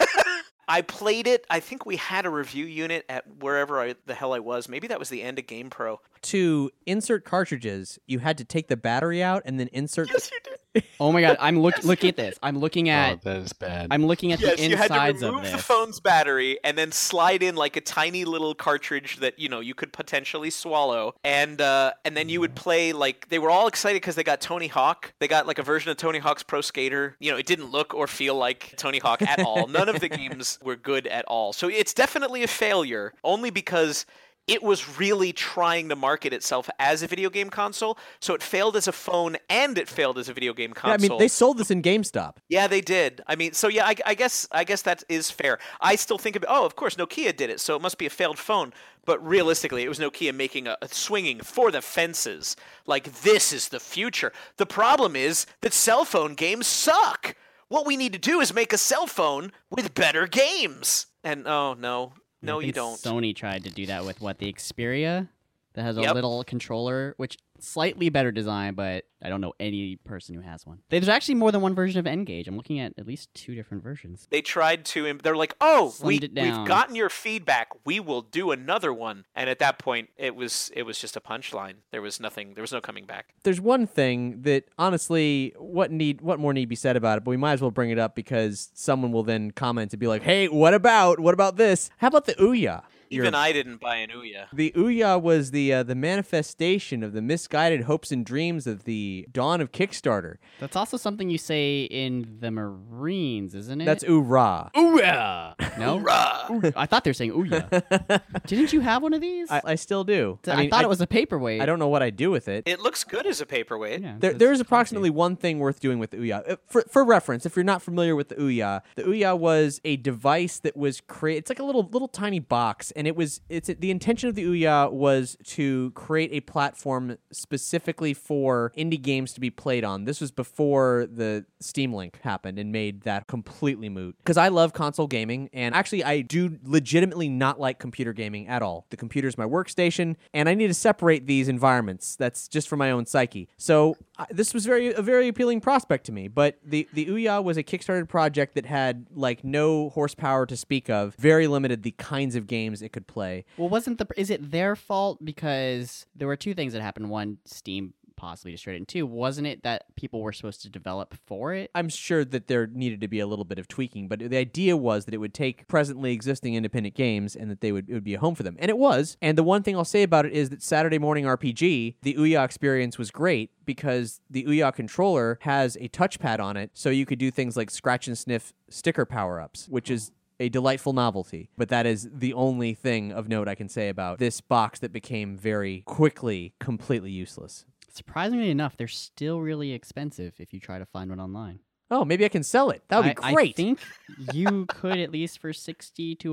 Speaker 6: I played it. I think we had a review unit at wherever the hell I was. Maybe that was the end of GamePro.
Speaker 4: To insert cartridges, you had to take the battery out and then insert.
Speaker 6: Yes, you did.
Speaker 5: Oh my god! Look at this. I'm looking at.
Speaker 7: that is bad.
Speaker 5: I'm looking at
Speaker 6: Yes,
Speaker 5: the
Speaker 6: you had
Speaker 5: insides
Speaker 6: to
Speaker 5: of
Speaker 6: remove
Speaker 5: this.
Speaker 6: the phone's battery and then slide in like a tiny little cartridge that you could potentially swallow, and then you would play like they were all excited because they got Tony Hawk. They got like a version of Tony Hawk's Pro Skater. It didn't look or feel like Tony Hawk at all. None of the games were good at all. So it's definitely a failure, only because it was really trying to market itself as a video game console, so it failed as a phone and it failed as a video game console.
Speaker 4: Yeah, I mean, they sold this in GameStop.
Speaker 6: Yeah, they did. I mean, so yeah, I guess that is fair. I still think of course, Nokia did it, so it must be a failed phone. But realistically, it was Nokia making a swinging for the fences. Like, this is the future. The problem is that cell phone games suck. What we need to do is make a cell phone with better games. And oh no. No, you don't.
Speaker 5: Sony tried to do that with the Xperia that has a
Speaker 6: Yep.
Speaker 5: little controller, which slightly better design, but I don't know any person who has one. There's actually more than one version of N-Gage. I'm looking at least 2 different versions.
Speaker 6: They tried to. They're like, oh,
Speaker 5: Slimmed it down.
Speaker 6: we've gotten your feedback. We will do another one. And at that point, it was just a punchline. There was nothing. There was no coming back.
Speaker 4: There's one thing that honestly, what more need be said about it? But we might as well bring it up because someone will then comment and be like, "Hey, what about this? How about the Ouya?"
Speaker 6: Even I didn't buy an Ouya.
Speaker 4: The Ouya was the manifestation of the misguided hopes and dreams of the dawn of Kickstarter.
Speaker 5: That's also something you say in the Marines, isn't it?
Speaker 4: That's Oorah.
Speaker 5: Ouya! No?
Speaker 6: Hurrah!
Speaker 5: I thought they were saying Ouya. Didn't you have one of these?
Speaker 4: I still do.
Speaker 5: I thought it was a paperweight.
Speaker 4: I don't know what I do with it.
Speaker 6: It looks good as a paperweight.
Speaker 5: Yeah,
Speaker 4: There is
Speaker 5: it's
Speaker 4: approximately one thing worth doing with the Ouya. For reference, if you're not familiar with the Ouya was a device that was created. It's like a little tiny box, and the intention of the Ouya was to create a platform specifically for indie games to be played on. This was before the Steam Link happened and made that completely moot. Because I love console gaming, and actually I do legitimately not like computer gaming at all. The computer's my workstation, and I need to separate these environments. That's just for my own psyche. So this was a very appealing prospect to me. But the Ouya was a Kickstarter project that had like no horsepower to speak of, very limited the kinds of games it could play.
Speaker 5: Well, is it their fault? Because there were 2 things that happened. One, Steam possibly destroyed it. And 2, wasn't it that people were supposed to develop for it?
Speaker 4: I'm sure that there needed to be a little bit of tweaking, but the idea was that it would take presently existing independent games and that it would be a home for them. And it was. And the one thing I'll say about it is that Saturday Morning RPG, the Ouya experience was great because the Ouya controller has a touchpad on it, so you could do things like scratch and sniff sticker power-ups, which is a delightful novelty. But that is the only thing of note I can say about this box that became very quickly completely useless.
Speaker 5: Surprisingly enough, they're still really expensive if you try to find one online.
Speaker 4: Oh, maybe I can sell it. That would be great.
Speaker 5: I think you could at least for $60 to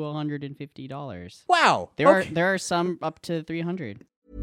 Speaker 5: $150.
Speaker 4: Wow.
Speaker 5: There are some up to $300.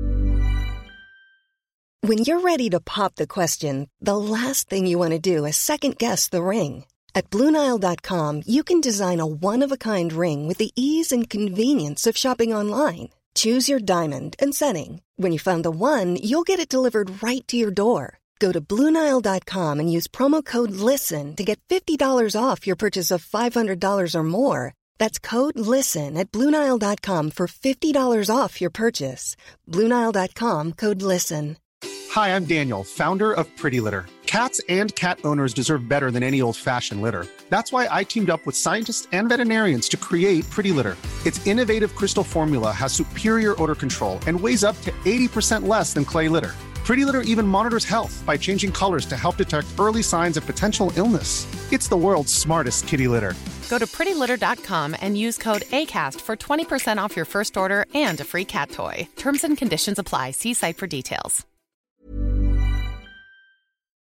Speaker 9: When you're ready to pop the question, the last thing you want to do is second-guess the ring. At BlueNile.com, you can design a one-of-a-kind ring with the ease and convenience of shopping online. Choose your diamond and setting. When you find the one, you'll get it delivered right to your door. Go to BlueNile.com and use promo code LISTEN to get $50 off your purchase of $500 or more. That's code LISTEN at BlueNile.com for $50 off your purchase. BlueNile.com, code LISTEN.
Speaker 1: Hi, I'm Daniel, founder of Pretty Litter. Cats and cat owners deserve better than any old-fashioned litter. That's why I teamed up with scientists and veterinarians to create Pretty Litter. Its innovative crystal formula has superior odor control and weighs up to 80% less than clay litter. Pretty Litter even monitors health by changing colors to help detect early signs of potential illness. It's the world's smartest kitty litter.
Speaker 2: Go to prettylitter.com and use code ACAST for 20% off your first order and a free cat toy. Terms and conditions apply. See site for details.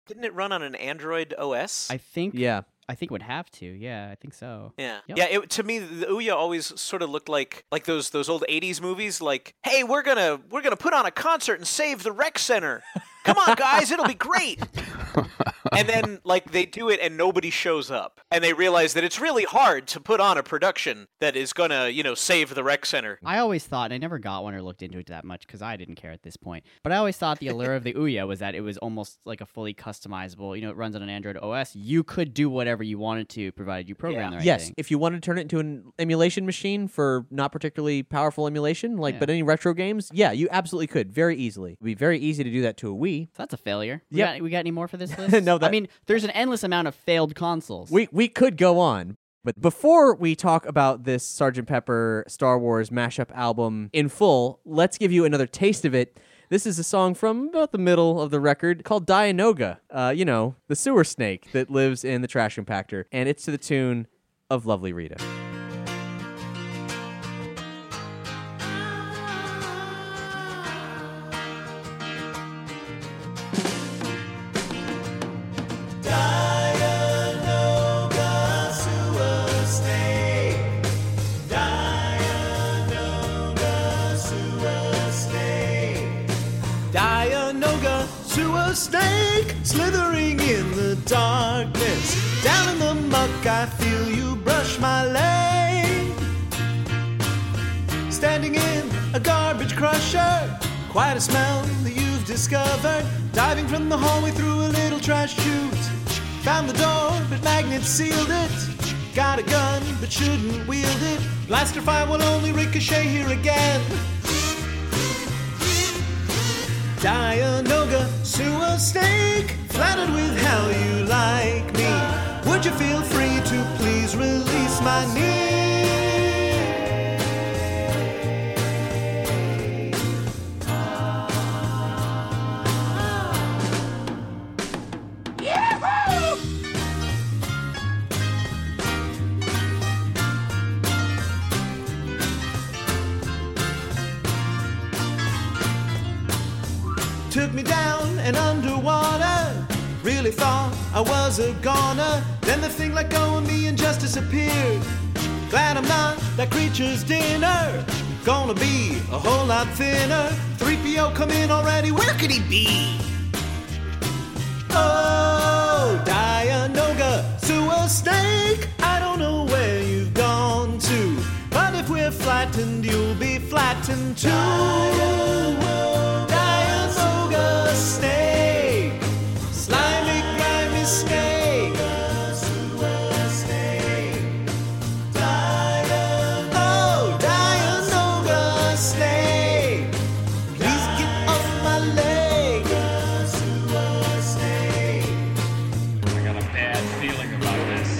Speaker 6: Didn't it run on an Android OS?
Speaker 5: I think.
Speaker 4: Yeah.
Speaker 5: I think it would have to. Yeah, I think so.
Speaker 6: Yeah,
Speaker 5: Yep.
Speaker 6: yeah. To me, the Ouya always sort of looked like those old '80s movies. Like, hey, we're gonna put on a concert and save the rec center. Come on, guys, it'll be great. And then, like, they do it and nobody shows up. And they realize that it's really hard to put on a production that is going to, save the rec center.
Speaker 5: I always thought, and I never got one or looked into it that much because I didn't care at this point, but I always thought the allure of the Ouya was that it was almost like a fully customizable, it runs on an Android OS. You could do whatever you wanted to, provided you program the right
Speaker 4: Yes,
Speaker 5: thing.
Speaker 4: if you want to turn it into an emulation machine for not particularly powerful emulation, but any retro games, yeah, you absolutely could very easily. It'd be very easy to do that to a Wii.
Speaker 5: So that's a failure.
Speaker 4: Yep.
Speaker 5: We got any more for this list?
Speaker 4: No,
Speaker 5: I mean, there's an endless amount of failed consoles.
Speaker 4: We could go on. But before we talk about this Sgt. Pepper Star Wars mashup album in full, let's give you another taste of it. This is a song from about the middle of the record called Dianoga, the sewer snake that lives in the trash compactor. And it's to the tune of Lovely Rita.
Speaker 8: Snake slithering in the darkness. Down in the muck, I feel you brush my leg. Standing in a garbage crusher, quite a smell that you've discovered. Diving from the hallway through a little trash chute. Found the door, but magnets sealed it. Got a gun, but shouldn't wield it. Blaster fire will only ricochet here again. Dianoga, sewer snake, flattered with how you like me. Would you feel free to please release my knee? Took me down and underwater. Really thought I was a goner. Then the thing let go of me and just disappeared. Glad I'm not that creature's dinner. Gonna be a whole lot thinner. 3PO come in already, where could he be? Oh, Dianoga, sewer snake, I don't know where you've gone to. But if we're flattened, you'll be flattened too. Dianoga snake, slimy, grimy snake. Oh, Dianoga snake, please get off my leg.
Speaker 10: I got a bad feeling about this.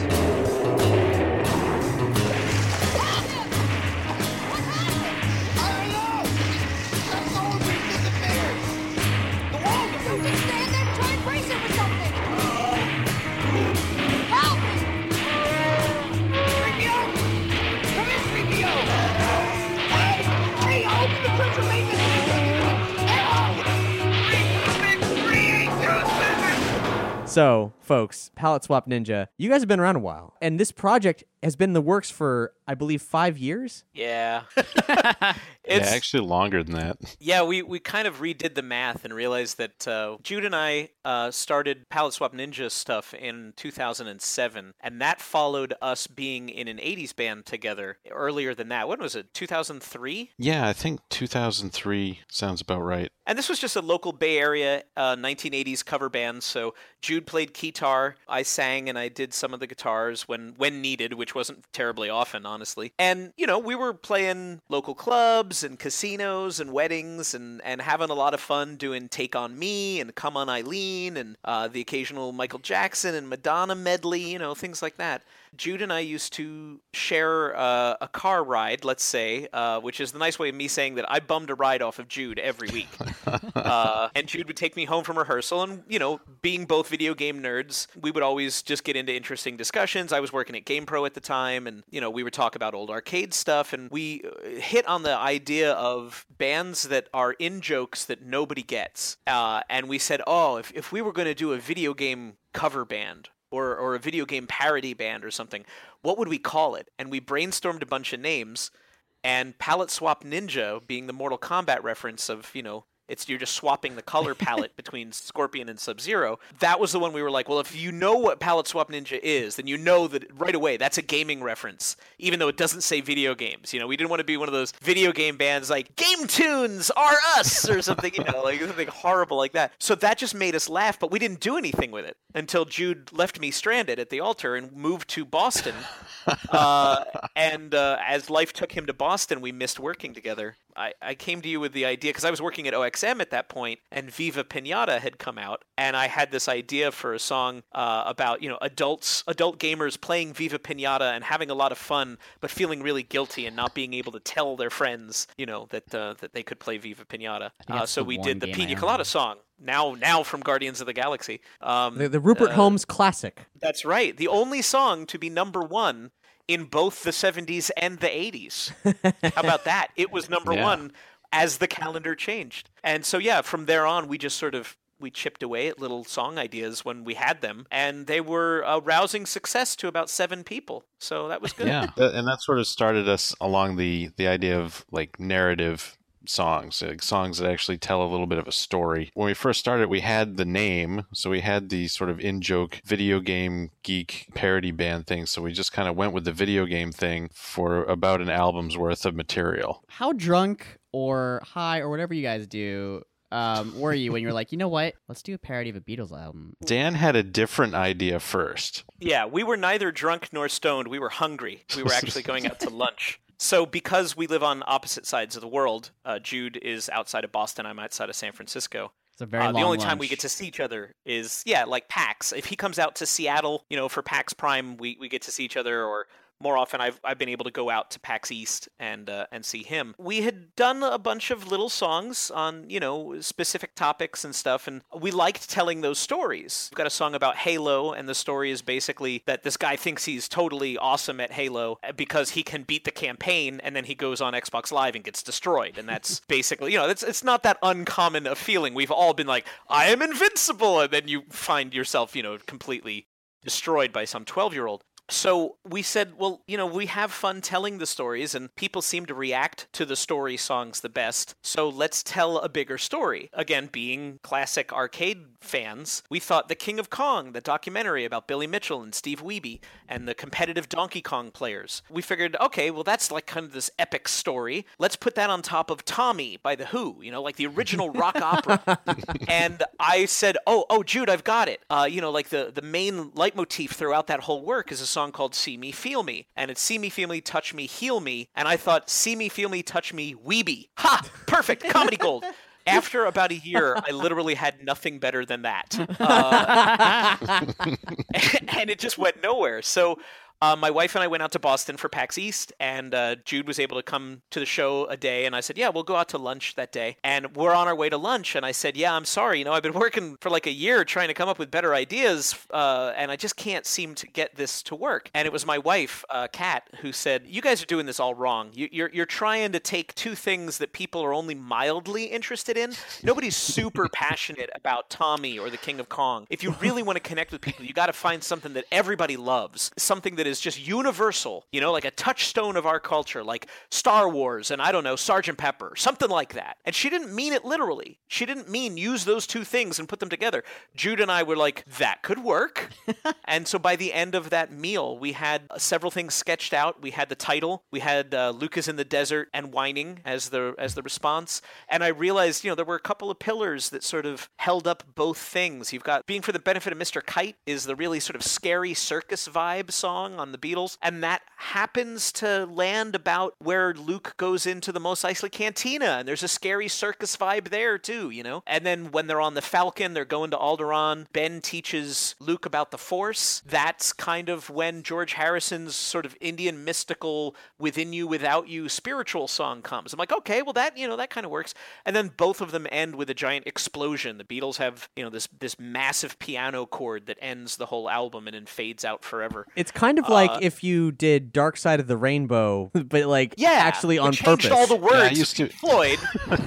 Speaker 4: So, folks, Palette Swap Ninja, you guys have been around a while, and this project has been in the works for, I believe, 5 years?
Speaker 6: Yeah.
Speaker 7: Yeah, actually longer than that.
Speaker 6: Yeah, we kind of redid the math and realized that Jude and I started Palette Swap Ninja stuff in 2007, and that followed us being in an 80s band together earlier than that. When was it, 2003?
Speaker 7: Yeah, I think 2003 sounds about right.
Speaker 6: And this was just a local Bay Area 1980s cover band, so Jude played guitar, I sang, and I did some of the guitars when needed, which wasn't terribly often, honestly. And, you know, we were playing local clubs and casinos and weddings and having a lot of fun doing Take On Me and Come On Eileen and the occasional Michael Jackson and Madonna medley, you know, things like that. Jude and I used to share a car ride, let's say, which is the nice way of me saying that I bummed a ride off of Jude every week. And Jude would take me home from rehearsal, and, you know, being both video game nerds, we would always just get into interesting discussions. I was working at GamePro at the the time, and we would talk about old arcade stuff, and we hit on the idea of bands that are in jokes that nobody gets. And we said, if we were going to do a video game cover band or a video game parody band or something, what would we call it? And we brainstormed a bunch of names, and Palette Swap Ninja, being the Mortal Kombat reference of, you're just swapping the color palette between Scorpion and Sub-Zero. That was the one we were like, well, if you know what Palette Swap Ninja is, then you know that right away that's a gaming reference, even though it doesn't say video games. We didn't want to be one of those video game bands like Game Tunes Are Us or something, like something horrible like that. So that just made us laugh, but we didn't do anything with it until Jude left me stranded at the altar and moved to Boston. And as life took him to Boston, we missed working together. I came to you with the idea because I was working at OXM at that point, and Viva Pinata had come out, and I had this idea for a song about adult gamers playing Viva Pinata and having a lot of fun, but feeling really guilty and not being able to tell their friends that they could play Viva Pinata. So we did the Pina Colada song. Now from Guardians of the Galaxy.
Speaker 4: The Rupert Holmes classic.
Speaker 6: That's right. The only song to be number one in both the 70s and the 80s. How about that? It was number one as the calendar changed. And so, from there on, we just we chipped away at little song ideas when we had them, and they were a rousing success to about 7 people. So that was good.
Speaker 7: Yeah, and that sort of started us along the idea of like narrative songs, like songs that actually tell a little bit of a story. When we first started, we had the name, so we had the sort of in-joke video game geek parody band thing, so we just kind of went with the video game thing for about an album's worth of material.
Speaker 5: How drunk or high or whatever you guys do were you when you were like, you know what, let's do a parody of a Beatles album?
Speaker 7: Dan had a different idea first.
Speaker 6: Yeah, we were neither drunk nor stoned. We were hungry. We were actually going out to lunch. So because we live on opposite sides of the world, Jude is outside of Boston, I'm outside of San Francisco.
Speaker 5: It's a very long
Speaker 6: The only
Speaker 5: lunch.
Speaker 6: time we get to see each other is, like PAX. If he comes out to Seattle, for PAX Prime, we get to see each other, or more often I've been able to go out to PAX East and see him. We had done a bunch of little songs on, specific topics and stuff, and we liked telling those stories. We've got a song about Halo, and the story is basically that this guy thinks he's totally awesome at Halo because he can beat the campaign, and then he goes on Xbox Live and gets destroyed. And that's basically, it's not that uncommon a feeling. We've all been like, I am invincible, and then you find yourself, completely destroyed by some 12-year-old. So we said, well, we have fun telling the stories, and people seem to react to the story songs the best, so let's tell a bigger story. Again, being classic arcade fans, we thought The King of Kong, the documentary about Billy Mitchell and Steve Wiebe, and the competitive Donkey Kong players. We figured, okay, well, that's like kind of this epic story. Let's put that on top of Tommy by The Who, like the original rock opera. And I said, oh, Jude, I've got it. Like the main leitmotif throughout that whole work is a song called See Me, Feel Me. And it's See Me, Feel Me, Touch Me, Heal Me. And I thought, See Me, Feel Me, Touch Me, Weeby. Ha! Perfect! Comedy gold. After about a year, I literally had nothing better than that. And it just went nowhere. So my wife and I went out to Boston for PAX East, and Jude was able to come to the show a day, and I said, yeah, we'll go out to lunch that day. And we're on our way to lunch, and I said, yeah, I'm sorry, I've been working for like a year trying to come up with better ideas, and I just can't seem to get this to work. And it was my wife, Kat, who said, you guys are doing this all wrong. You're trying to take two things that people are only mildly interested in. Nobody's super passionate about Tommy or the King of Kong. If you really want to connect with people, you got to find something that everybody loves, something that is just universal, like a touchstone of our culture, like Star Wars and, I don't know, Sgt. Pepper, something like that. And she didn't mean it literally. She didn't mean use those two things and put them together. Jude and I were like, that could work. And so by the end of that meal, we had several things sketched out. We had the title. We had Luke is in the desert and whining as the response. And I realized, there were a couple of pillars that sort of held up both things. You've got Being for the Benefit of Mr. Kite is the really sort of scary circus vibe song on the Beatles, and that happens to land about where Luke goes into the Mos Eisley Cantina, and there's a scary circus vibe there too, And then when they're on the Falcon, they're going to Alderaan, Ben teaches Luke about the Force. That's kind of when George Harrison's sort of Indian mystical within you, without you spiritual song comes. I'm like, okay, well that kind of works. And then both of them end with a giant explosion. The Beatles have, this massive piano chord that ends the whole album and then fades out forever.
Speaker 4: It's kind of like if you did Dark Side of the Rainbow, but like actually on purpose.
Speaker 6: Changed all the words.
Speaker 7: Yeah, I used to
Speaker 6: Floyd.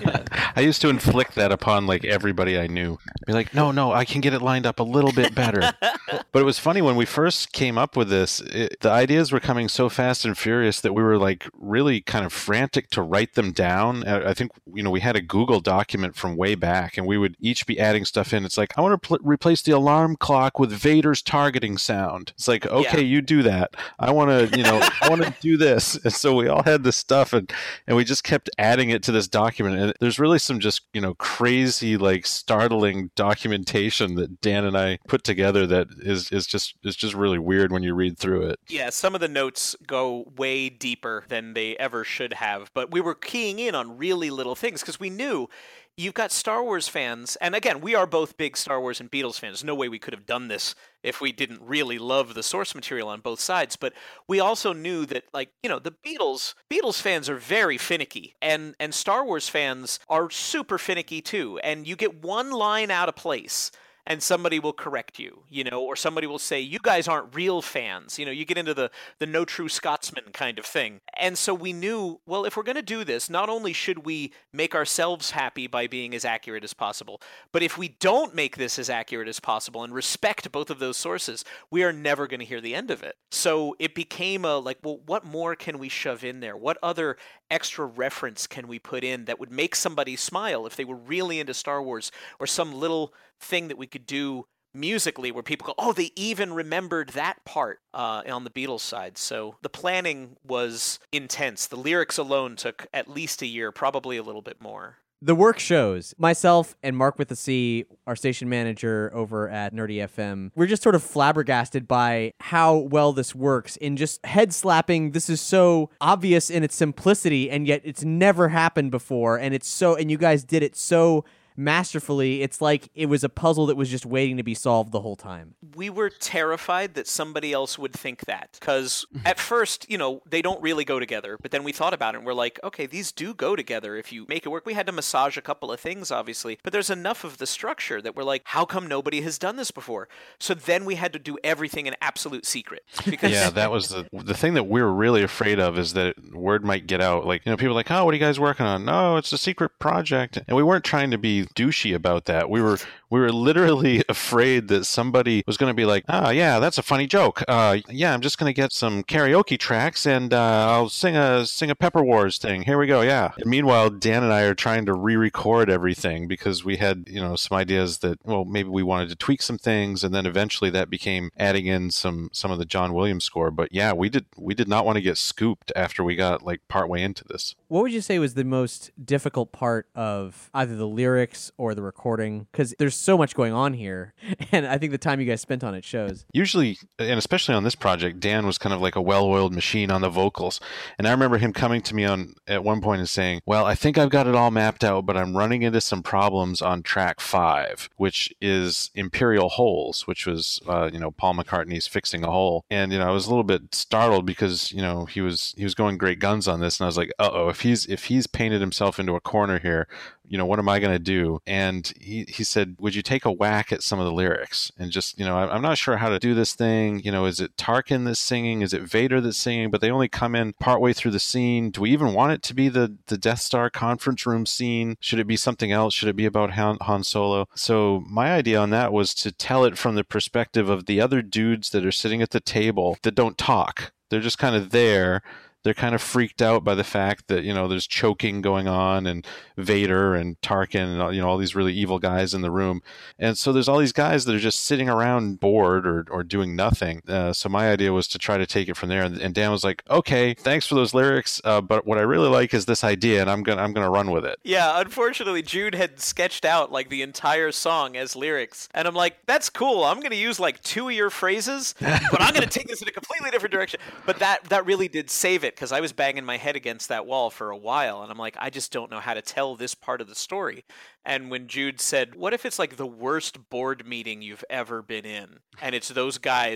Speaker 7: I used to inflict that upon like everybody I knew. Be like, no, I can get it lined up a little bit better. But it was funny when we first came up with this. The ideas were coming so fast and furious that we were like really kind of frantic to write them down. I think we had a Google document from way back, and we would each be adding stuff in. It's like, I want to replace the alarm clock with Vader's targeting sound. It's like, okay, you do that. I want to, I want to do this. And so we all had this stuff, and we just kept adding it to this document. And there's really some just, crazy, like startling documentation that Dan and I put together that is just really weird when you read through it.
Speaker 6: Yeah, some of the notes go way deeper than they ever should have, but we were keying in on really little things because we knew you've got Star Wars fans, and again, we are both big Star Wars and Beatles fans. There's no way we could have done this if we didn't really love the source material on both sides. But we also knew that, the Beatles fans are very finicky, and Star Wars fans are super finicky too. And you get one line out of place, and somebody will correct you, or somebody will say, you guys aren't real fans. You get into the no true Scotsman kind of thing. And so we knew, well, if we're going to do this, not only should we make ourselves happy by being as accurate as possible, but if we don't make this as accurate as possible and respect both of those sources, we are never going to hear the end of it. So it became what more can we shove in there? What other extra reference can we put in that would make somebody smile if they were really into Star Wars, or some little thing that we could do musically where people go, oh, they even remembered that part on the Beatles side. So the planning was intense. The lyrics alone took at least a year, probably a little bit more.
Speaker 4: The work shows. Myself and Mark with a C, our station manager over at Nerdy FM, we're just sort of flabbergasted by how well this works in just head slapping. This is so obvious in its simplicity, and yet it's never happened before. And you guys did it so masterfully. It's like it was a puzzle that was just waiting to be solved the whole time.
Speaker 6: We were terrified that somebody else would think that, because at first, they don't really go together, but then we thought about it and we're like, okay, these do go together if you make it work. We had to massage a couple of things, obviously, but there's enough of the structure that we're like, how come nobody has done this before? So then we had to do everything in absolute secret.
Speaker 7: Yeah, that was the thing that we were really afraid of, is that word might get out. Like, people are like, oh, what are you guys working on? No, it's a secret project. And we weren't trying to be douchey about that. We were literally afraid that somebody was going to be like, yeah, that's a funny joke. Yeah, I'm just going to get some karaoke tracks and I'll sing a Pepper Wars thing. Here we go. Yeah. And meanwhile, Dan and I are trying to re-record everything because we had, some ideas that, well, maybe we wanted to tweak some things, and then eventually that became adding in some of the John Williams score. But yeah, we did not want to get scooped after we got like partway into this.
Speaker 4: What would you say was the most difficult part of either the lyrics or the recording? Because there's so much going on here, and I think the time you guys spent on it shows.
Speaker 7: Usually, and especially on this project, Dan was kind of like a well-oiled machine on the vocals. And I remember him coming to me at one point and saying, well, I think I've got it all mapped out, but I'm running into some problems on track 5, which is Imperial Holes, which was, Paul McCartney's Fixing a Hole. And, I was a little bit startled because, he was going great guns on this. And I was like, uh-oh, if he's painted himself into a corner here, what am I going to do? And he said, would you take a whack at some of the lyrics? And just, I'm not sure how to do this thing. Is it Tarkin that's singing? Is it Vader that's singing? But they only come in partway through the scene. Do we even want it to be the Death Star conference room scene? Should it be something else? Should it be about Han Solo? So my idea on that was to tell it from the perspective of the other dudes that are sitting at the table that don't talk. They're just kind of there. They're kind of freaked out by the fact that, there's choking going on, and Vader and Tarkin and, all these really evil guys in the room. And so there's all these guys that are just sitting around bored or doing nothing. So my idea was to try to take it from there. And Dan was like, okay, thanks for those lyrics. But what I really like is this idea, and I'm going to run with it.
Speaker 6: Yeah, unfortunately, Jude had sketched out like the entire song as lyrics. And I'm like, that's cool. I'm going to use like 2 of your phrases, but I'm going to take this in a completely different direction. But that really did save it, because I was banging my head against that wall for a while, and I'm like, I just don't know how to tell this part of the story. And when Jude said, what if it's like the worst board meeting you've ever been in, and it's those guys that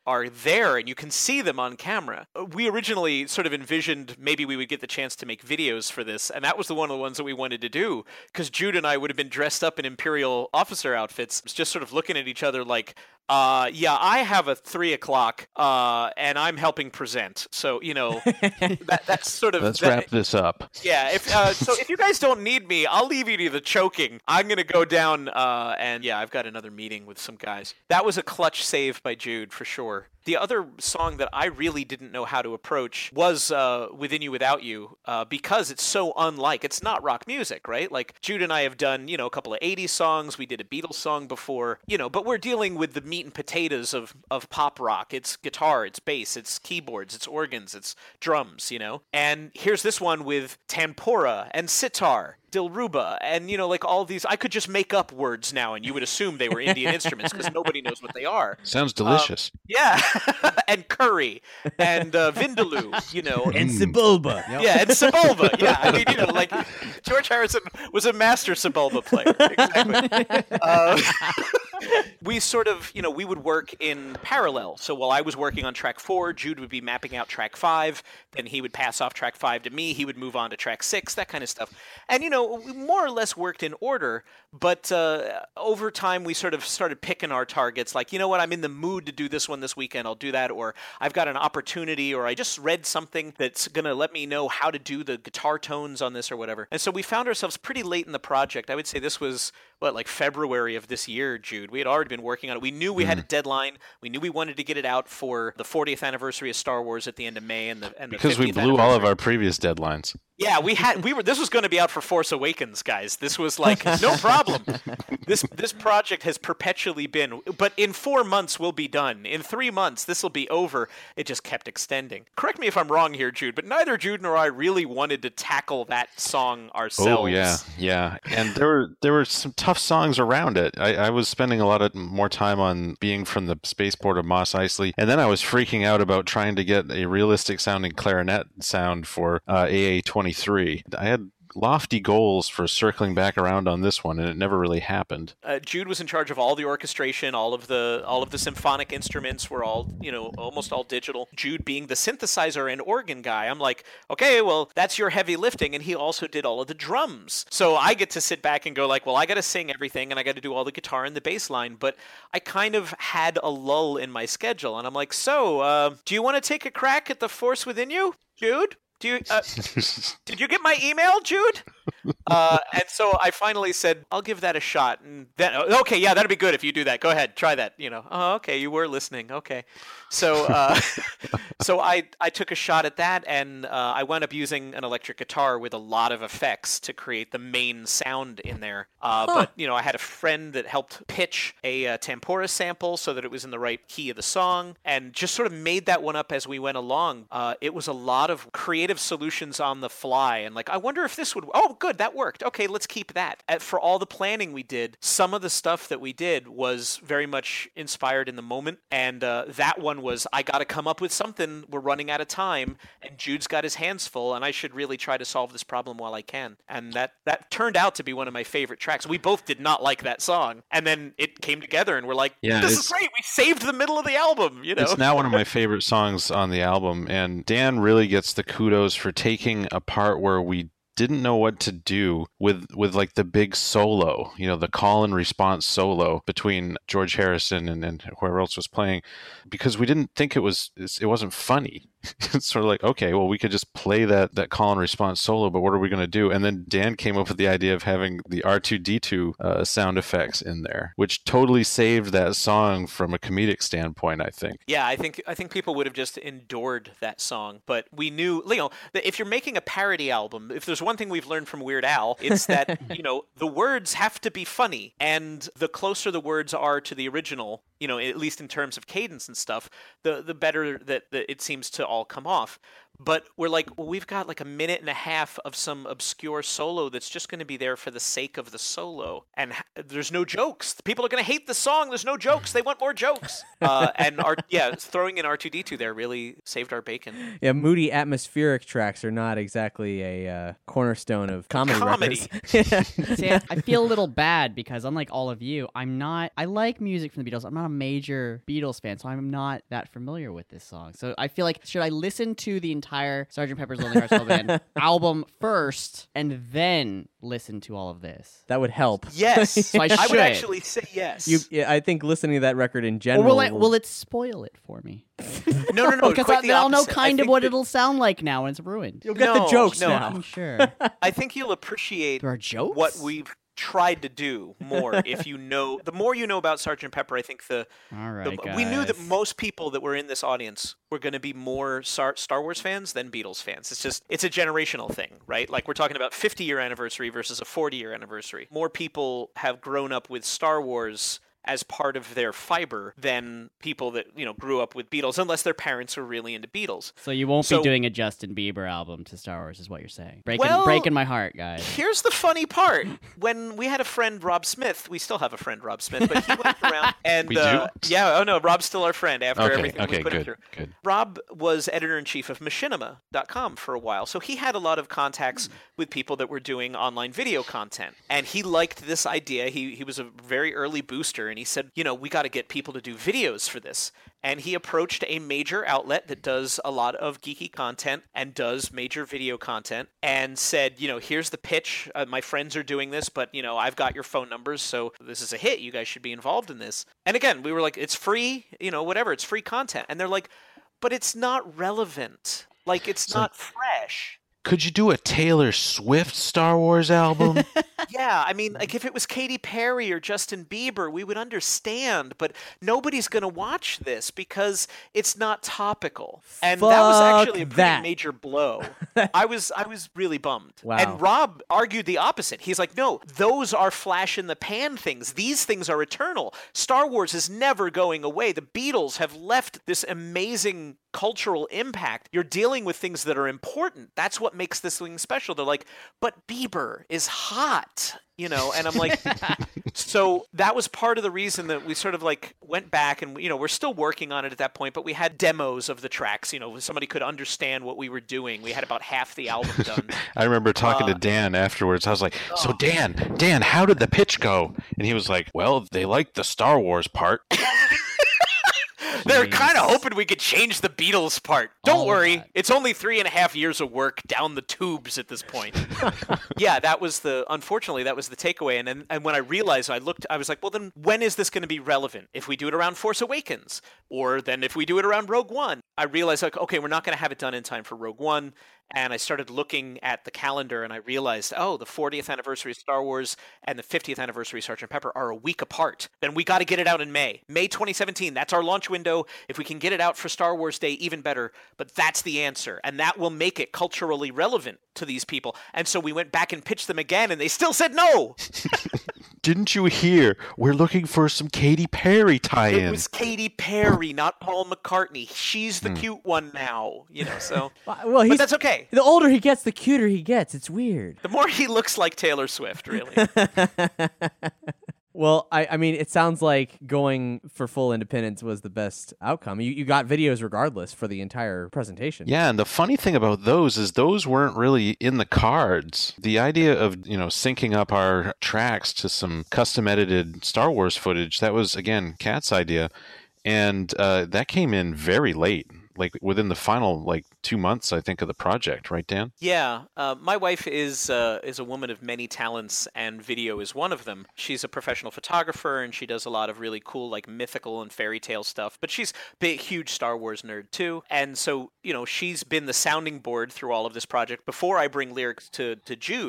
Speaker 6: are there and you can see them on camera. We originally sort of envisioned maybe we would get the chance to make videos for this, and that was one of the ones that we wanted to do, because Jude and I would have been dressed up in Imperial officer outfits, just sort of looking at each other like, yeah, I have a 3 o'clock, and I'm helping present. So, that's sort of...
Speaker 7: Let's wrap this up.
Speaker 6: Yeah, so if you guys don't need me, I'll leave you to the choking. I'm going to go down, and yeah, I've got another meeting with some guys. That was a clutch save by Jude, for sure. The other song that I really didn't know how to approach was Within You Without You, because it's so unlike. It's not rock music, right? Like, Jude and I have done, a couple of 80s songs. We did a Beatles song before, but we're dealing with the meat and potatoes of pop rock. It's guitar, it's bass, it's keyboards, it's organs, it's drums, And here's this one with tanpura and sitar, Dilruba, and, like all these. I could just make up words now, and you would assume they were Indian instruments because nobody knows what they are.
Speaker 7: Sounds delicious.
Speaker 6: Yeah. And curry, and vindaloo,
Speaker 4: And Sebulba.
Speaker 6: Yeah, and Sebulba. Yeah, I mean, like George Harrison was a master Sebulba player. Exactly. We sort of, we would work in parallel. So while I was working on track 4, Jude would be mapping out track 5. Then he would pass off track 5 to me. He would move on to track 6, that kind of stuff. And, we more or less worked in order. But over time, we sort of started picking our targets. Like, you know what, I'm in the mood to do this one this weekend. I'll do that. Or I've got an opportunity, or I just read something that's going to let me know how to do the guitar tones on this or whatever. And so we found ourselves pretty late in the project. I would say this was, like February of this year, Jude. We had already been working on it. We knew we had a deadline. We knew we wanted to get it out for the 40th anniversary of Star Wars at the end of May, and the
Speaker 7: because
Speaker 6: 50th
Speaker 7: we blew
Speaker 6: anniversary.
Speaker 7: all of our previous deadlines.
Speaker 6: Yeah, this was going to be out for Force Awakens, guys. This was like, no problem. This project has perpetually been, but in 4 months we'll be done. In 3 months, this will be over. It just kept extending. Correct me if I'm wrong here, Jude, but neither Jude nor I really wanted to tackle that song ourselves.
Speaker 7: Oh, yeah. And there were some tough songs around it. I was spending a lot of more time on being from the spaceport of Mos Eisley, and then I was freaking out about trying to get a realistic sounding clarinet sound for AA-23. I had lofty goals for circling back around on this one, and it never really happened.
Speaker 6: Jude was in charge of all the orchestration. All of the symphonic instruments were all, almost all digital. Jude being the synthesizer and organ guy, I'm like, okay, well, that's your heavy lifting, and he also did all of the drums. So I get to sit back and go like, well, I got to sing everything, and I got to do all the guitar and the bass line, but I kind of had a lull in my schedule, and I'm like, so, do you want to take a crack at the Force Within You, Jude? Do you, did you get my email, Jude? And so I finally said, I'll give that a shot. And then, okay, yeah, that'd be good if you do that. Go ahead, try that. Oh, okay, you were listening. Okay. So so I took a shot at that, and I wound up using an electric guitar with a lot of effects to create the main sound in there. But, I had a friend that helped pitch a Tempora sample so that it was in the right key of the song, and just sort of made that one up as we went along. It was a lot of creative solutions on the fly, and like, I wonder if this would, oh, good, that worked. Okay, let's keep that. For all the planning we did, some of the stuff that we did was very much inspired in the moment, and that one was, I got to come up with something. We're running out of time, and Jude's got his hands full, and I should really try to solve this problem while I can. And that turned out to be one of my favorite tracks. We both did not like that song, and then it came together, and we're like, this is great. We saved the middle of the album,
Speaker 7: It's now one of my favorite songs on the album, and Dan really gets the kudos for taking a part where we didn't know what to do with like the big solo, the call and response solo between George Harrison and whoever else was playing, because we didn't think it wasn't funny. It's sort of like, okay, well, we could just play that call and response solo, but what are we going to do? And then Dan came up with the idea of having the R2-D2 sound effects in there, which totally saved that song from a comedic standpoint, I think.
Speaker 6: Yeah, I think people would have just endured that song, but we knew, that if you're making a parody album, if there's one thing we've learned from Weird Al, it's that, the words have to be funny, and the closer the words are to the original, at least in terms of cadence and stuff, the better that it seems to all come off. But we're like, well, we've got like a minute and a half of some obscure solo that's just going to be there for the sake of the solo. And there's no jokes. People are going to hate the song. There's no jokes. They want more jokes. And throwing in R2-D2 there really saved our bacon.
Speaker 4: Yeah, moody atmospheric tracks are not exactly a cornerstone of comedy.
Speaker 5: See, I feel a little bad because unlike all of you, I like music from the Beatles. I'm not a major Beatles fan, so I'm not that familiar with this song. So I feel like, should I listen to the entire Sgt. Pepper's Lonely Hearts Club Band album first and then listen to all of this?
Speaker 4: That would help.
Speaker 6: Yes.
Speaker 5: So I
Speaker 6: would actually say yes.
Speaker 4: I think listening to that record in general...
Speaker 5: Or will it spoil it for me?
Speaker 6: No.
Speaker 5: Because then I'll know kind of what it'll sound like now when it's ruined.
Speaker 4: You'll get the jokes now.
Speaker 5: I'm sure.
Speaker 6: I think you'll appreciate
Speaker 5: There are jokes?
Speaker 6: what we've tried to do more if you know. The more you know about Sgt. Pepper, I think
Speaker 5: All right,
Speaker 6: we knew that
Speaker 5: guys.
Speaker 6: most people that were in this audience were going to be more Star Wars fans than Beatles fans. It's a generational thing, right? Like we're talking about 50-year anniversary versus a 40-year anniversary. More people have grown up with Star Wars as part of their fiber than people that, grew up with Beatles, unless their parents were really into Beatles.
Speaker 5: So you won't be doing a Justin Bieber album to Star Wars, is what you're saying. Breaking my heart, guys.
Speaker 6: Here's the funny part. When we had a friend, Rob Smith, we still have a friend, Rob Smith, but he went around and...
Speaker 7: We do?
Speaker 6: Yeah, oh no, Rob's still our friend after everything
Speaker 7: Okay,
Speaker 6: we put him
Speaker 7: good,
Speaker 6: through.
Speaker 7: good.
Speaker 6: Rob was editor-in-chief of Machinima.com for a while, so he had a lot of contacts with people that were doing online video content. And he liked this idea. He was a very early booster, and he said, we got to get people to do videos for this. And he approached a major outlet that does a lot of geeky content and does major video content and said, here's the pitch. My friends are doing this, but, I've got your phone numbers, so this is a hit. You guys should be involved in this. And again, we were like, it's free, whatever. It's free content. And they're like, but it's not relevant. Like, it's not fresh.
Speaker 7: Could you do a Taylor Swift Star Wars album?
Speaker 6: Yeah, I mean, like if it was Katy Perry or Justin Bieber, we would understand, but nobody's going to watch this because it's not topical. And that was actually a pretty major blow. I was really bummed.
Speaker 4: Wow.
Speaker 6: And Rob argued the opposite. He's like, no, those are flash in the pan things. These things are eternal. Star Wars is never going away. The Beatles have left this amazing cultural impact. You're dealing with things that are important. That's what makes this thing special. They're like, but Bieber is hot, and I'm like, so that was part of the reason that we sort of like went back and, we're still working on it at that point, but we had demos of the tracks, somebody could understand what we were doing. We had about half the album done.
Speaker 7: I remember talking to Dan afterwards. I was like, so Dan, how did the pitch go? And he was like, well, they liked the Star Wars part.
Speaker 6: They're kind of hoping we could change the Beatles part. Don't worry. It's only 3.5 years of work down the tubes at this point. Yeah, unfortunately, that was the takeaway. And when I realized, I was like, well, then when is this going to be relevant? If we do it around Force Awakens, or then if we do it around Rogue One, I realized, like, okay, we're not going to have it done in time for Rogue One. And I started looking at the calendar and I realized, the 40th anniversary of Star Wars and the 50th anniversary of Sgt. Pepper are a week apart. Then we got to get it out in May 2017. That's our launch window. If we can get it out for Star Wars Day, even better. But that's the answer. And that will make it culturally relevant to these people. And so we went back and pitched them again and they still said no.
Speaker 7: Didn't you hear? We're looking for some Katy Perry tie-in.
Speaker 6: It was Katy Perry, not Paul McCartney. She's the cute one now, so.
Speaker 4: Well,
Speaker 6: but that's okay.
Speaker 4: The older he gets, the cuter he gets. It's weird.
Speaker 6: The more he looks like Taylor Swift, really.
Speaker 4: Well, I mean, it sounds like going for full independence was the best outcome. You got videos regardless for the entire presentation.
Speaker 7: Yeah, and the funny thing about those is those weren't really in the cards. The idea of, syncing up our tracks to some custom edited Star Wars footage, that was, again, Kat's idea. And that came in very late. Like within the final 2 months, I think, of the project, right, Dan?
Speaker 6: Yeah, my wife is a woman of many talents, and video is one of them. She's a professional photographer, and she does a lot of really cool, mythical and fairy tale stuff. But she's a huge Star Wars nerd too, and so she's been the sounding board through all of this project. Before I bring lyrics to Jude,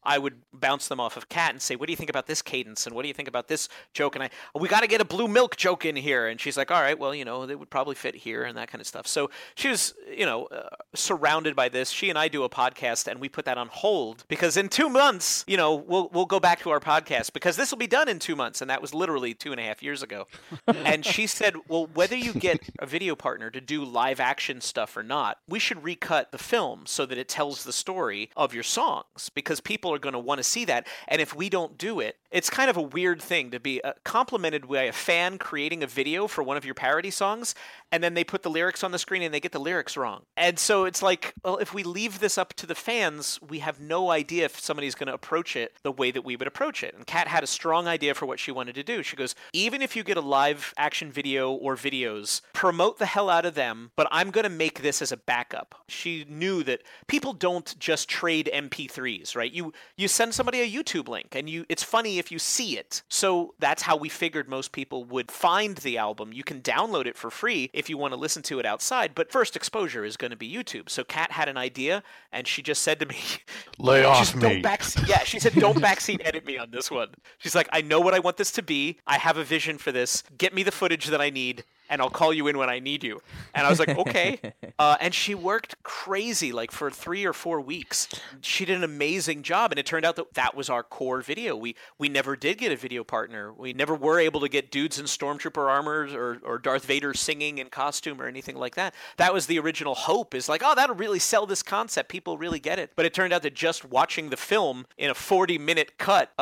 Speaker 6: I would bounce them off of Kat and say, what do you think about this cadence? And what do you think about this joke? And we got to get a blue milk joke in here. And she's like, all right, well, they would probably fit here and that kind of stuff. So she was, surrounded by this. She and I do a podcast, and we put that on hold because in 2 months, we'll go back to our podcast because this will be done in 2 months. And that was literally 2.5 years ago. And she said, well, whether you get a video partner to do live action stuff or not, we should recut the film so that it tells the story of your songs because people are going to want to see that. And if we don't do it, it's kind of a weird thing to be complimented by a fan creating a video for one of your parody songs, and then they put the lyrics on the screen and they get the lyrics wrong. And so it's like, well, if we leave this up to the fans, we have no idea if somebody's going to approach it the way that we would approach it. And Kat had a strong idea for what she wanted to do. She goes, even if you get a live action video or videos, promote the hell out of them, but I'm going to make this as a backup. She knew that people don't just trade MP3s, right? You send somebody a YouTube link, and it's funny if you see it. So that's how we figured most people would find the album. You can download it for free if you want to listen to it outside, but first exposure is going to be YouTube. So Kat had an idea, and she just said to me,
Speaker 7: "Lay off me."
Speaker 6: She said, "Don't backseat edit me on this one." She's like, "I know what I want this to be. I have a vision for this. Get me the footage that I need, and I'll call you in when I need you." And I was like, okay. And she worked crazy, like for 3 or 4 weeks. She did an amazing job. And it turned out that was our core video. We never did get a video partner. We never were able to get dudes in Stormtrooper armors or Darth Vader singing in costume or anything like that. That was the original hope, is like, oh, that'll really sell this concept. People really get it. But it turned out that just watching the film in a 40-minute cut,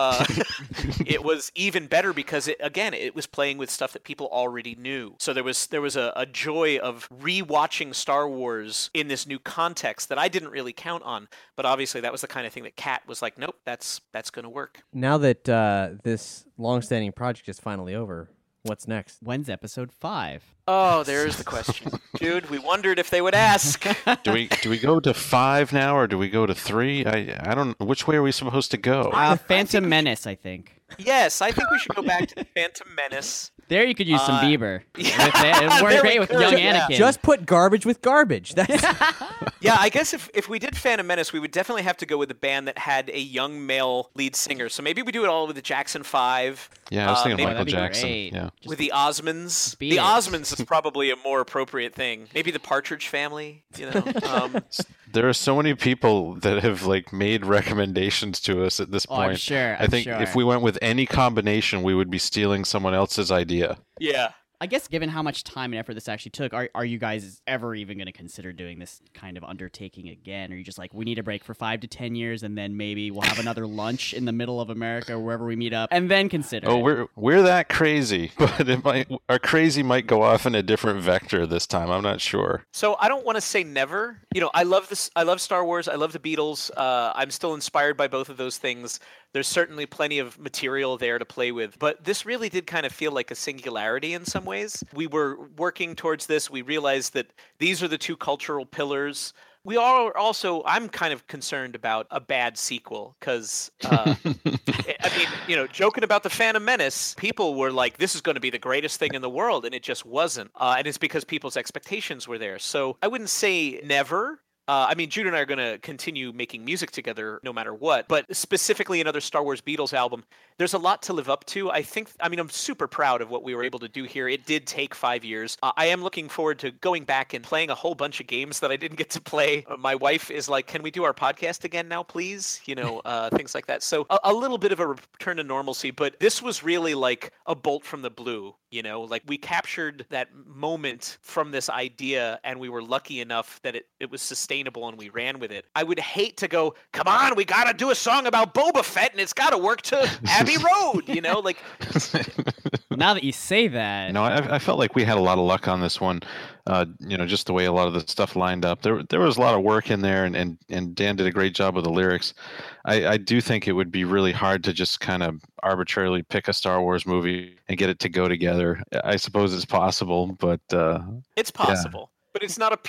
Speaker 6: it was even better because, it was playing with stuff that people already knew. So there was a joy of rewatching Star Wars in this new context that I didn't really count on, but obviously that was the kind of thing that Kat was like, nope, that's going to work.
Speaker 4: Now that this long-standing project is finally over, what's next?
Speaker 5: When's episode 5?
Speaker 6: Oh, there's the question. Dude, we wondered if they would ask.
Speaker 7: Do we go to 5 now, or do we go to 3? I don't know. Which way are we supposed to go?
Speaker 5: Phantom Menace, I think.
Speaker 6: Yes, I think we should go back to the Phantom Menace.
Speaker 5: There you could use some Bieber. It worked great with young Anakin.
Speaker 4: Just put garbage with garbage.
Speaker 6: Yeah, I guess if we did Phantom Menace, we would definitely have to go with a band that had a young male lead singer. So maybe we do it all with the Jackson 5.
Speaker 7: Yeah, I was thinking Michael
Speaker 5: that'd be
Speaker 7: Jackson.
Speaker 5: great.
Speaker 7: Yeah.
Speaker 6: With the Osmonds.
Speaker 5: Beat
Speaker 6: The
Speaker 5: it.
Speaker 6: Osmonds is probably a more appropriate thing. Maybe the Partridge Family,
Speaker 7: There are so many people that have made recommendations to us at this
Speaker 5: Oh,
Speaker 7: point.
Speaker 5: I'm sure.
Speaker 7: I think if we went with any combination, we would be stealing someone else's idea.
Speaker 6: Yeah.
Speaker 5: I guess given how much time and effort this actually took, are you guys ever even going to consider doing this kind of undertaking again? Or are you just like, we need a break for 5 to 10 years, and then maybe we'll have another lunch in the middle of America, wherever we meet up, and then consider it?
Speaker 7: Oh, we're that crazy, but our crazy might go off in a different vector this time. I'm not sure.
Speaker 6: So I don't want to say never. I love this. I love Star Wars. I love the Beatles. I'm still inspired by both of those things. There's certainly plenty of material there to play with, but this really did kind of feel like a singularity in some ways. We were working towards this. We realized that these are the two cultural pillars. We are also, I'm kind of concerned about a bad sequel because, joking about the Phantom Menace, people were like, this is going to be the greatest thing in the world, and it just wasn't. And it's because people's expectations were there. So I wouldn't say never. Jude and I are going to continue making music together no matter what, but specifically another Star Wars Beatles album, there's a lot to live up to. I'm super proud of what we were able to do here. It did take 5 years. I am looking forward to going back and playing a whole bunch of games that I didn't get to play. My wife is like, can we do our podcast again now, please? Things like that. So a little bit of a return to normalcy, but this was really like a bolt from the blue. We captured that moment from this idea, and we were lucky enough that it was sustainable and we ran with it. I would hate to go, come on, we got to do a song about Boba Fett and it's got to work to Abbey Road,
Speaker 5: Now that you say that.
Speaker 7: I felt like we had a lot of luck on this one. Just the way a lot of the stuff lined up. There was a lot of work in there, and Dan did a great job with the lyrics. I do think it would be really hard to just kind of arbitrarily pick a Star Wars movie and get it to go together. I suppose it's possible, but
Speaker 6: it's possible, but it's not appealing.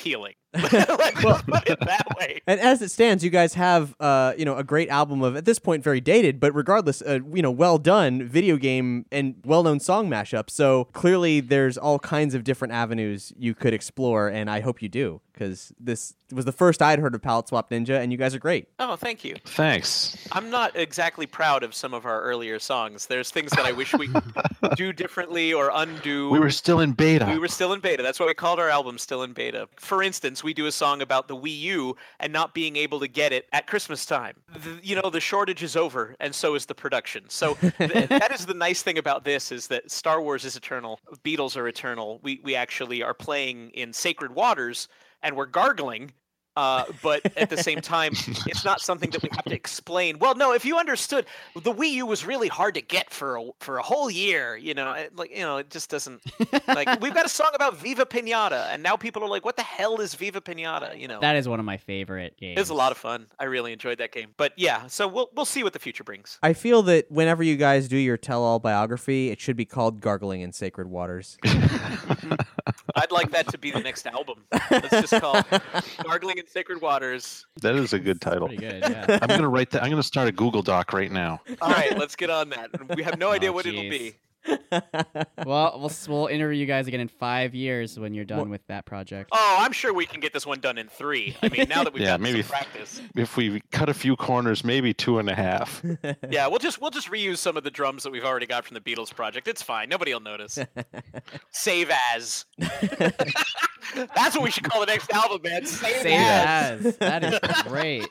Speaker 6: Let's put it that way.
Speaker 4: And as it stands, you guys have, a great album of, at this point, very dated, but regardless, well done video game and well-known song mashup. So clearly there's all kinds of different avenues you could explore, and I hope you do, because this was the first I'd heard of Palette Swap Ninja, and you guys are great.
Speaker 6: Oh, thank you.
Speaker 7: Thanks.
Speaker 6: I'm not exactly proud of some of our earlier songs. There's things that I wish we could do differently or undo.
Speaker 7: We were still in beta.
Speaker 6: We were still in beta. That's why we called our album Still in Beta. For instance, we do a song about the Wii U and not being able to get it at Christmas time. The shortage is over, and so is the production. So that is the nice thing about this, is that Star Wars is eternal. Beatles are eternal. We actually are playing in sacred waters, and we're gargling. But at the same time, it's not something that we have to explain. Well, no, if you understood, the Wii U was really hard to get for a whole year. It just doesn't. Like, we've got a song about Viva Pinata, and now people are like, "What the hell is Viva Pinata?"
Speaker 5: That is one of my favorite games.
Speaker 6: It was a lot of fun. I really enjoyed that game. But yeah, so we'll see what the future brings.
Speaker 4: I feel that whenever you guys do your tell-all biography, it should be called Gargling in Sacred Waters.
Speaker 6: I'd like that to be the next album. Let's just call it Gargling in Sacred Waters.
Speaker 7: That is a good title.
Speaker 5: Pretty good, yeah.
Speaker 7: I'm gonna write that. I'm gonna start a Google Doc right now.
Speaker 6: All right, let's get on that. We have no idea what it'll be.
Speaker 5: Well, we'll interview you guys again in 5 years when you're done with that project.
Speaker 6: Oh, I'm sure we can get this one done in 3. I mean, now that we've got some practice.
Speaker 7: If we cut a few corners, maybe 2.5.
Speaker 6: Yeah, we'll just reuse some of the drums that we've already got from the Beatles project. It's fine. Nobody will notice. Save as. That's what we should call the next album, man. Save as.
Speaker 5: That is great.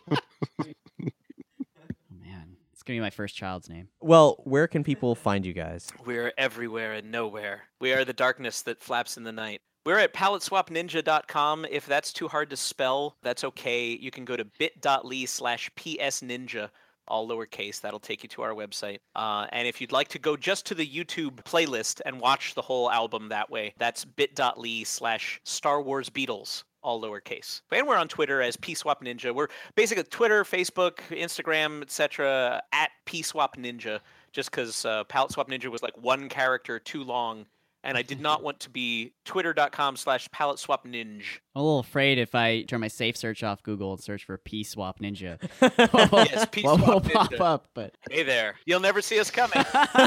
Speaker 5: It's going to be my first child's name.
Speaker 4: Well, where can people find you guys?
Speaker 6: We're everywhere and nowhere. We are the darkness that flaps in the night. We're at paletteswapninja.com. If that's too hard to spell, that's okay. You can go to bit.ly/psninja, all lowercase. That'll take you to our website. And if you'd like to go just to the YouTube playlist and watch the whole album that way, that's bit.ly/Star Wars Beatles. All lowercase. And we're on Twitter as PSwapNinja. We're basically Twitter, Facebook, Instagram, etc. at PSwapNinja, just because Palette Swap Ninja was like one character too long, and I did not want to be twitter.com/paletteswapninj.
Speaker 5: I'm a little afraid if I turn my safe search off Google and search for P-Swap Ninja.
Speaker 6: Yes, P-Swap
Speaker 5: will
Speaker 6: Ninja.
Speaker 5: pop up, but...
Speaker 6: Hey there. You'll never see us coming.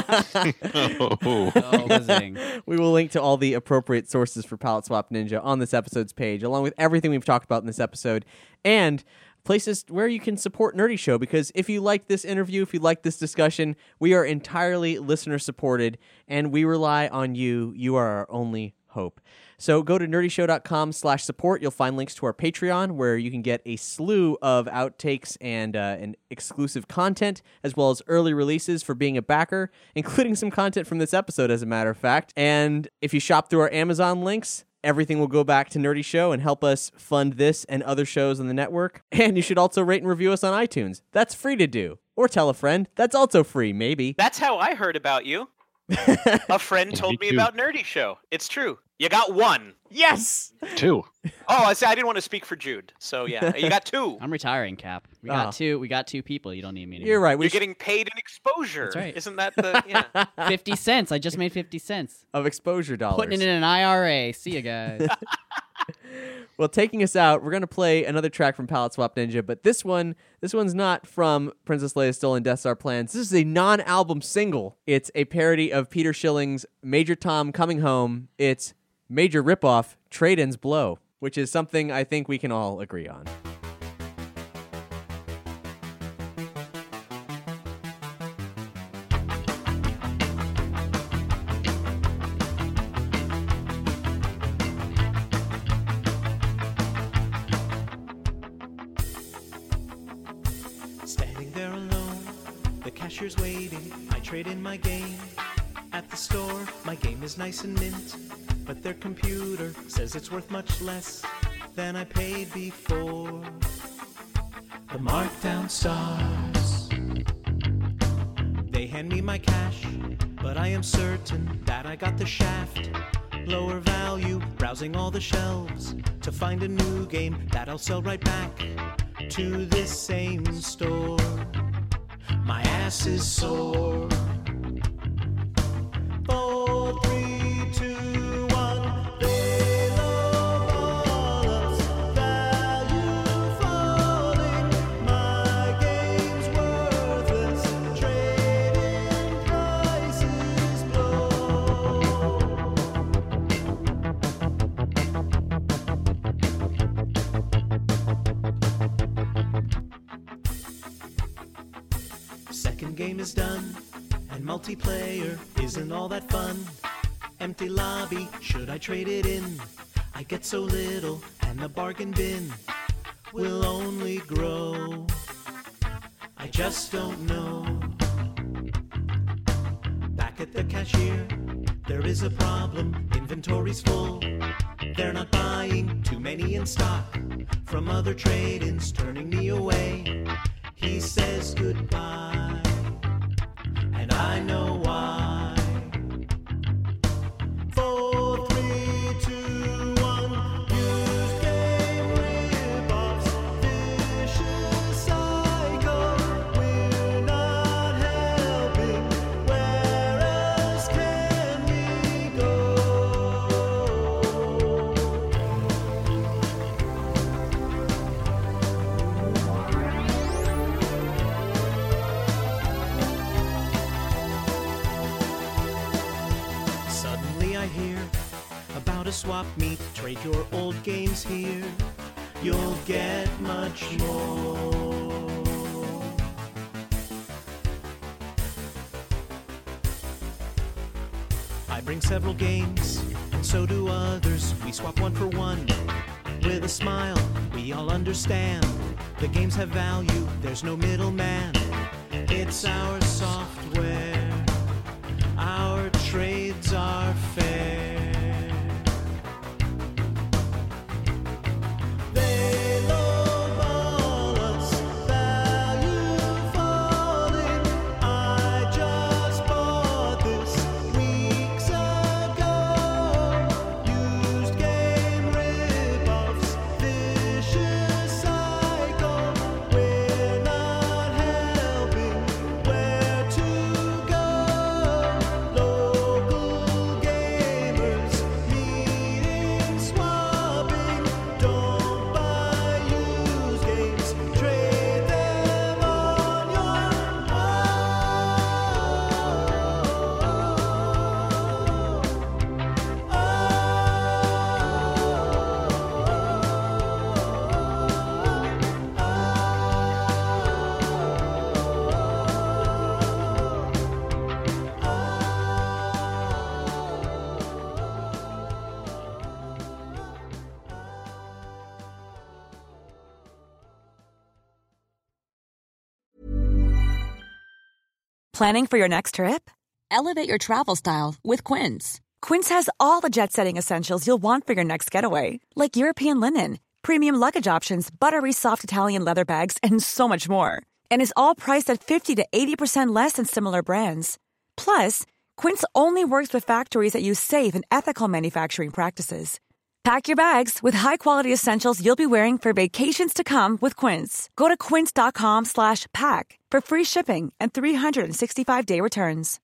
Speaker 5: Buzzing.
Speaker 4: We will link to all the appropriate sources for Palette Swap Ninja on this episode's page, along with everything we've talked about in this episode, and places where you can support Nerdy Show, because if you like this interview, if you like this discussion, we are entirely listener-supported, and we rely on you. You are our only hope. So go to nerdyshow.com/support. You'll find links to our Patreon, where you can get a slew of outtakes and exclusive content, as well as early releases for being a backer, including some content from this episode, as a matter of fact. And if you shop through our Amazon links, everything will go back to Nerdy Show and help us fund this and other shows on the network. And you should also rate and review us on iTunes. That's free to do. Or tell a friend. That's also free, maybe.
Speaker 6: That's how I heard about you. A friend told me about Nerdy Show. It's true. You got 1.
Speaker 4: Yes!
Speaker 7: 2.
Speaker 6: Oh, I didn't want to speak for Jude. So yeah, you got 2.
Speaker 5: I'm retiring, Cap. We got 2. We got 2 people. You don't need me anymore.
Speaker 4: You're right.
Speaker 6: You're getting paid in exposure.
Speaker 5: That's right.
Speaker 6: Isn't that the
Speaker 5: 50 cents. I just made 50 cents.
Speaker 4: Of exposure dollars.
Speaker 5: Putting it in an IRA. See you guys.
Speaker 4: Well, taking us out, we're going to play another track from Palette Swap Ninja, but this one's not from Princess Leia's Stolen Death Star Plans. This is a non-album single. It's a parody of Peter Schilling's Major Tom Coming Home. It's major ripoff, Trade-In's Blow, which is something I think we can all agree on.
Speaker 8: Standing there alone, the cashier's waiting. I trade in my game. At the store, my game is nice and mint, but their computer says it's worth much less than I paid before. The markdown stars. They hand me my cash, but I am certain that I got the shaft. Lower value, browsing all the shelves to find a new game that I'll sell right back to this same store. My ass is sore. 4, 3, 2, 1. They love all us. game is done, and multiplayer isn't all that fun. Empty lobby, should I trade it in? I get so little, and the bargain bin will only grow. I just don't know. Back at the cashier, there is a problem. Inventory's full. They're not buying, too many in stock. From other trade-ins, turning me away. He says goodbye, and I know why. 4, 3, 2, 1. Used game rip-offs, vicious cycle. We're not helping. Where else can we go? Suddenly I hear about a swap meet. Trade your old games here. You'll get much more. I bring several games, and so do others. We swap one for one. With a smile, we all understand. The games have value, there's no middleman. It's our software. Our trades are fair. They lowball us, value falling. I just bought this weeks ago. Used game rip-offs, vicious cycle. We're not helping. Where to go? Local gamers meeting, swapping. Don't buy used games, trade them on your
Speaker 11: Planning for your next trip? Elevate your travel style with Quince. Quince has all the jet-setting essentials you'll want for your next getaway, like European linen, premium luggage options, buttery soft Italian leather bags, and so much more. And is all priced at 50 to 80% less than similar brands. Plus, Quince only works with factories that use safe and ethical manufacturing practices. Pack your bags with high-quality essentials you'll be wearing for vacations to come with Quince. Go to quince.com/pack for free shipping and 365-day returns.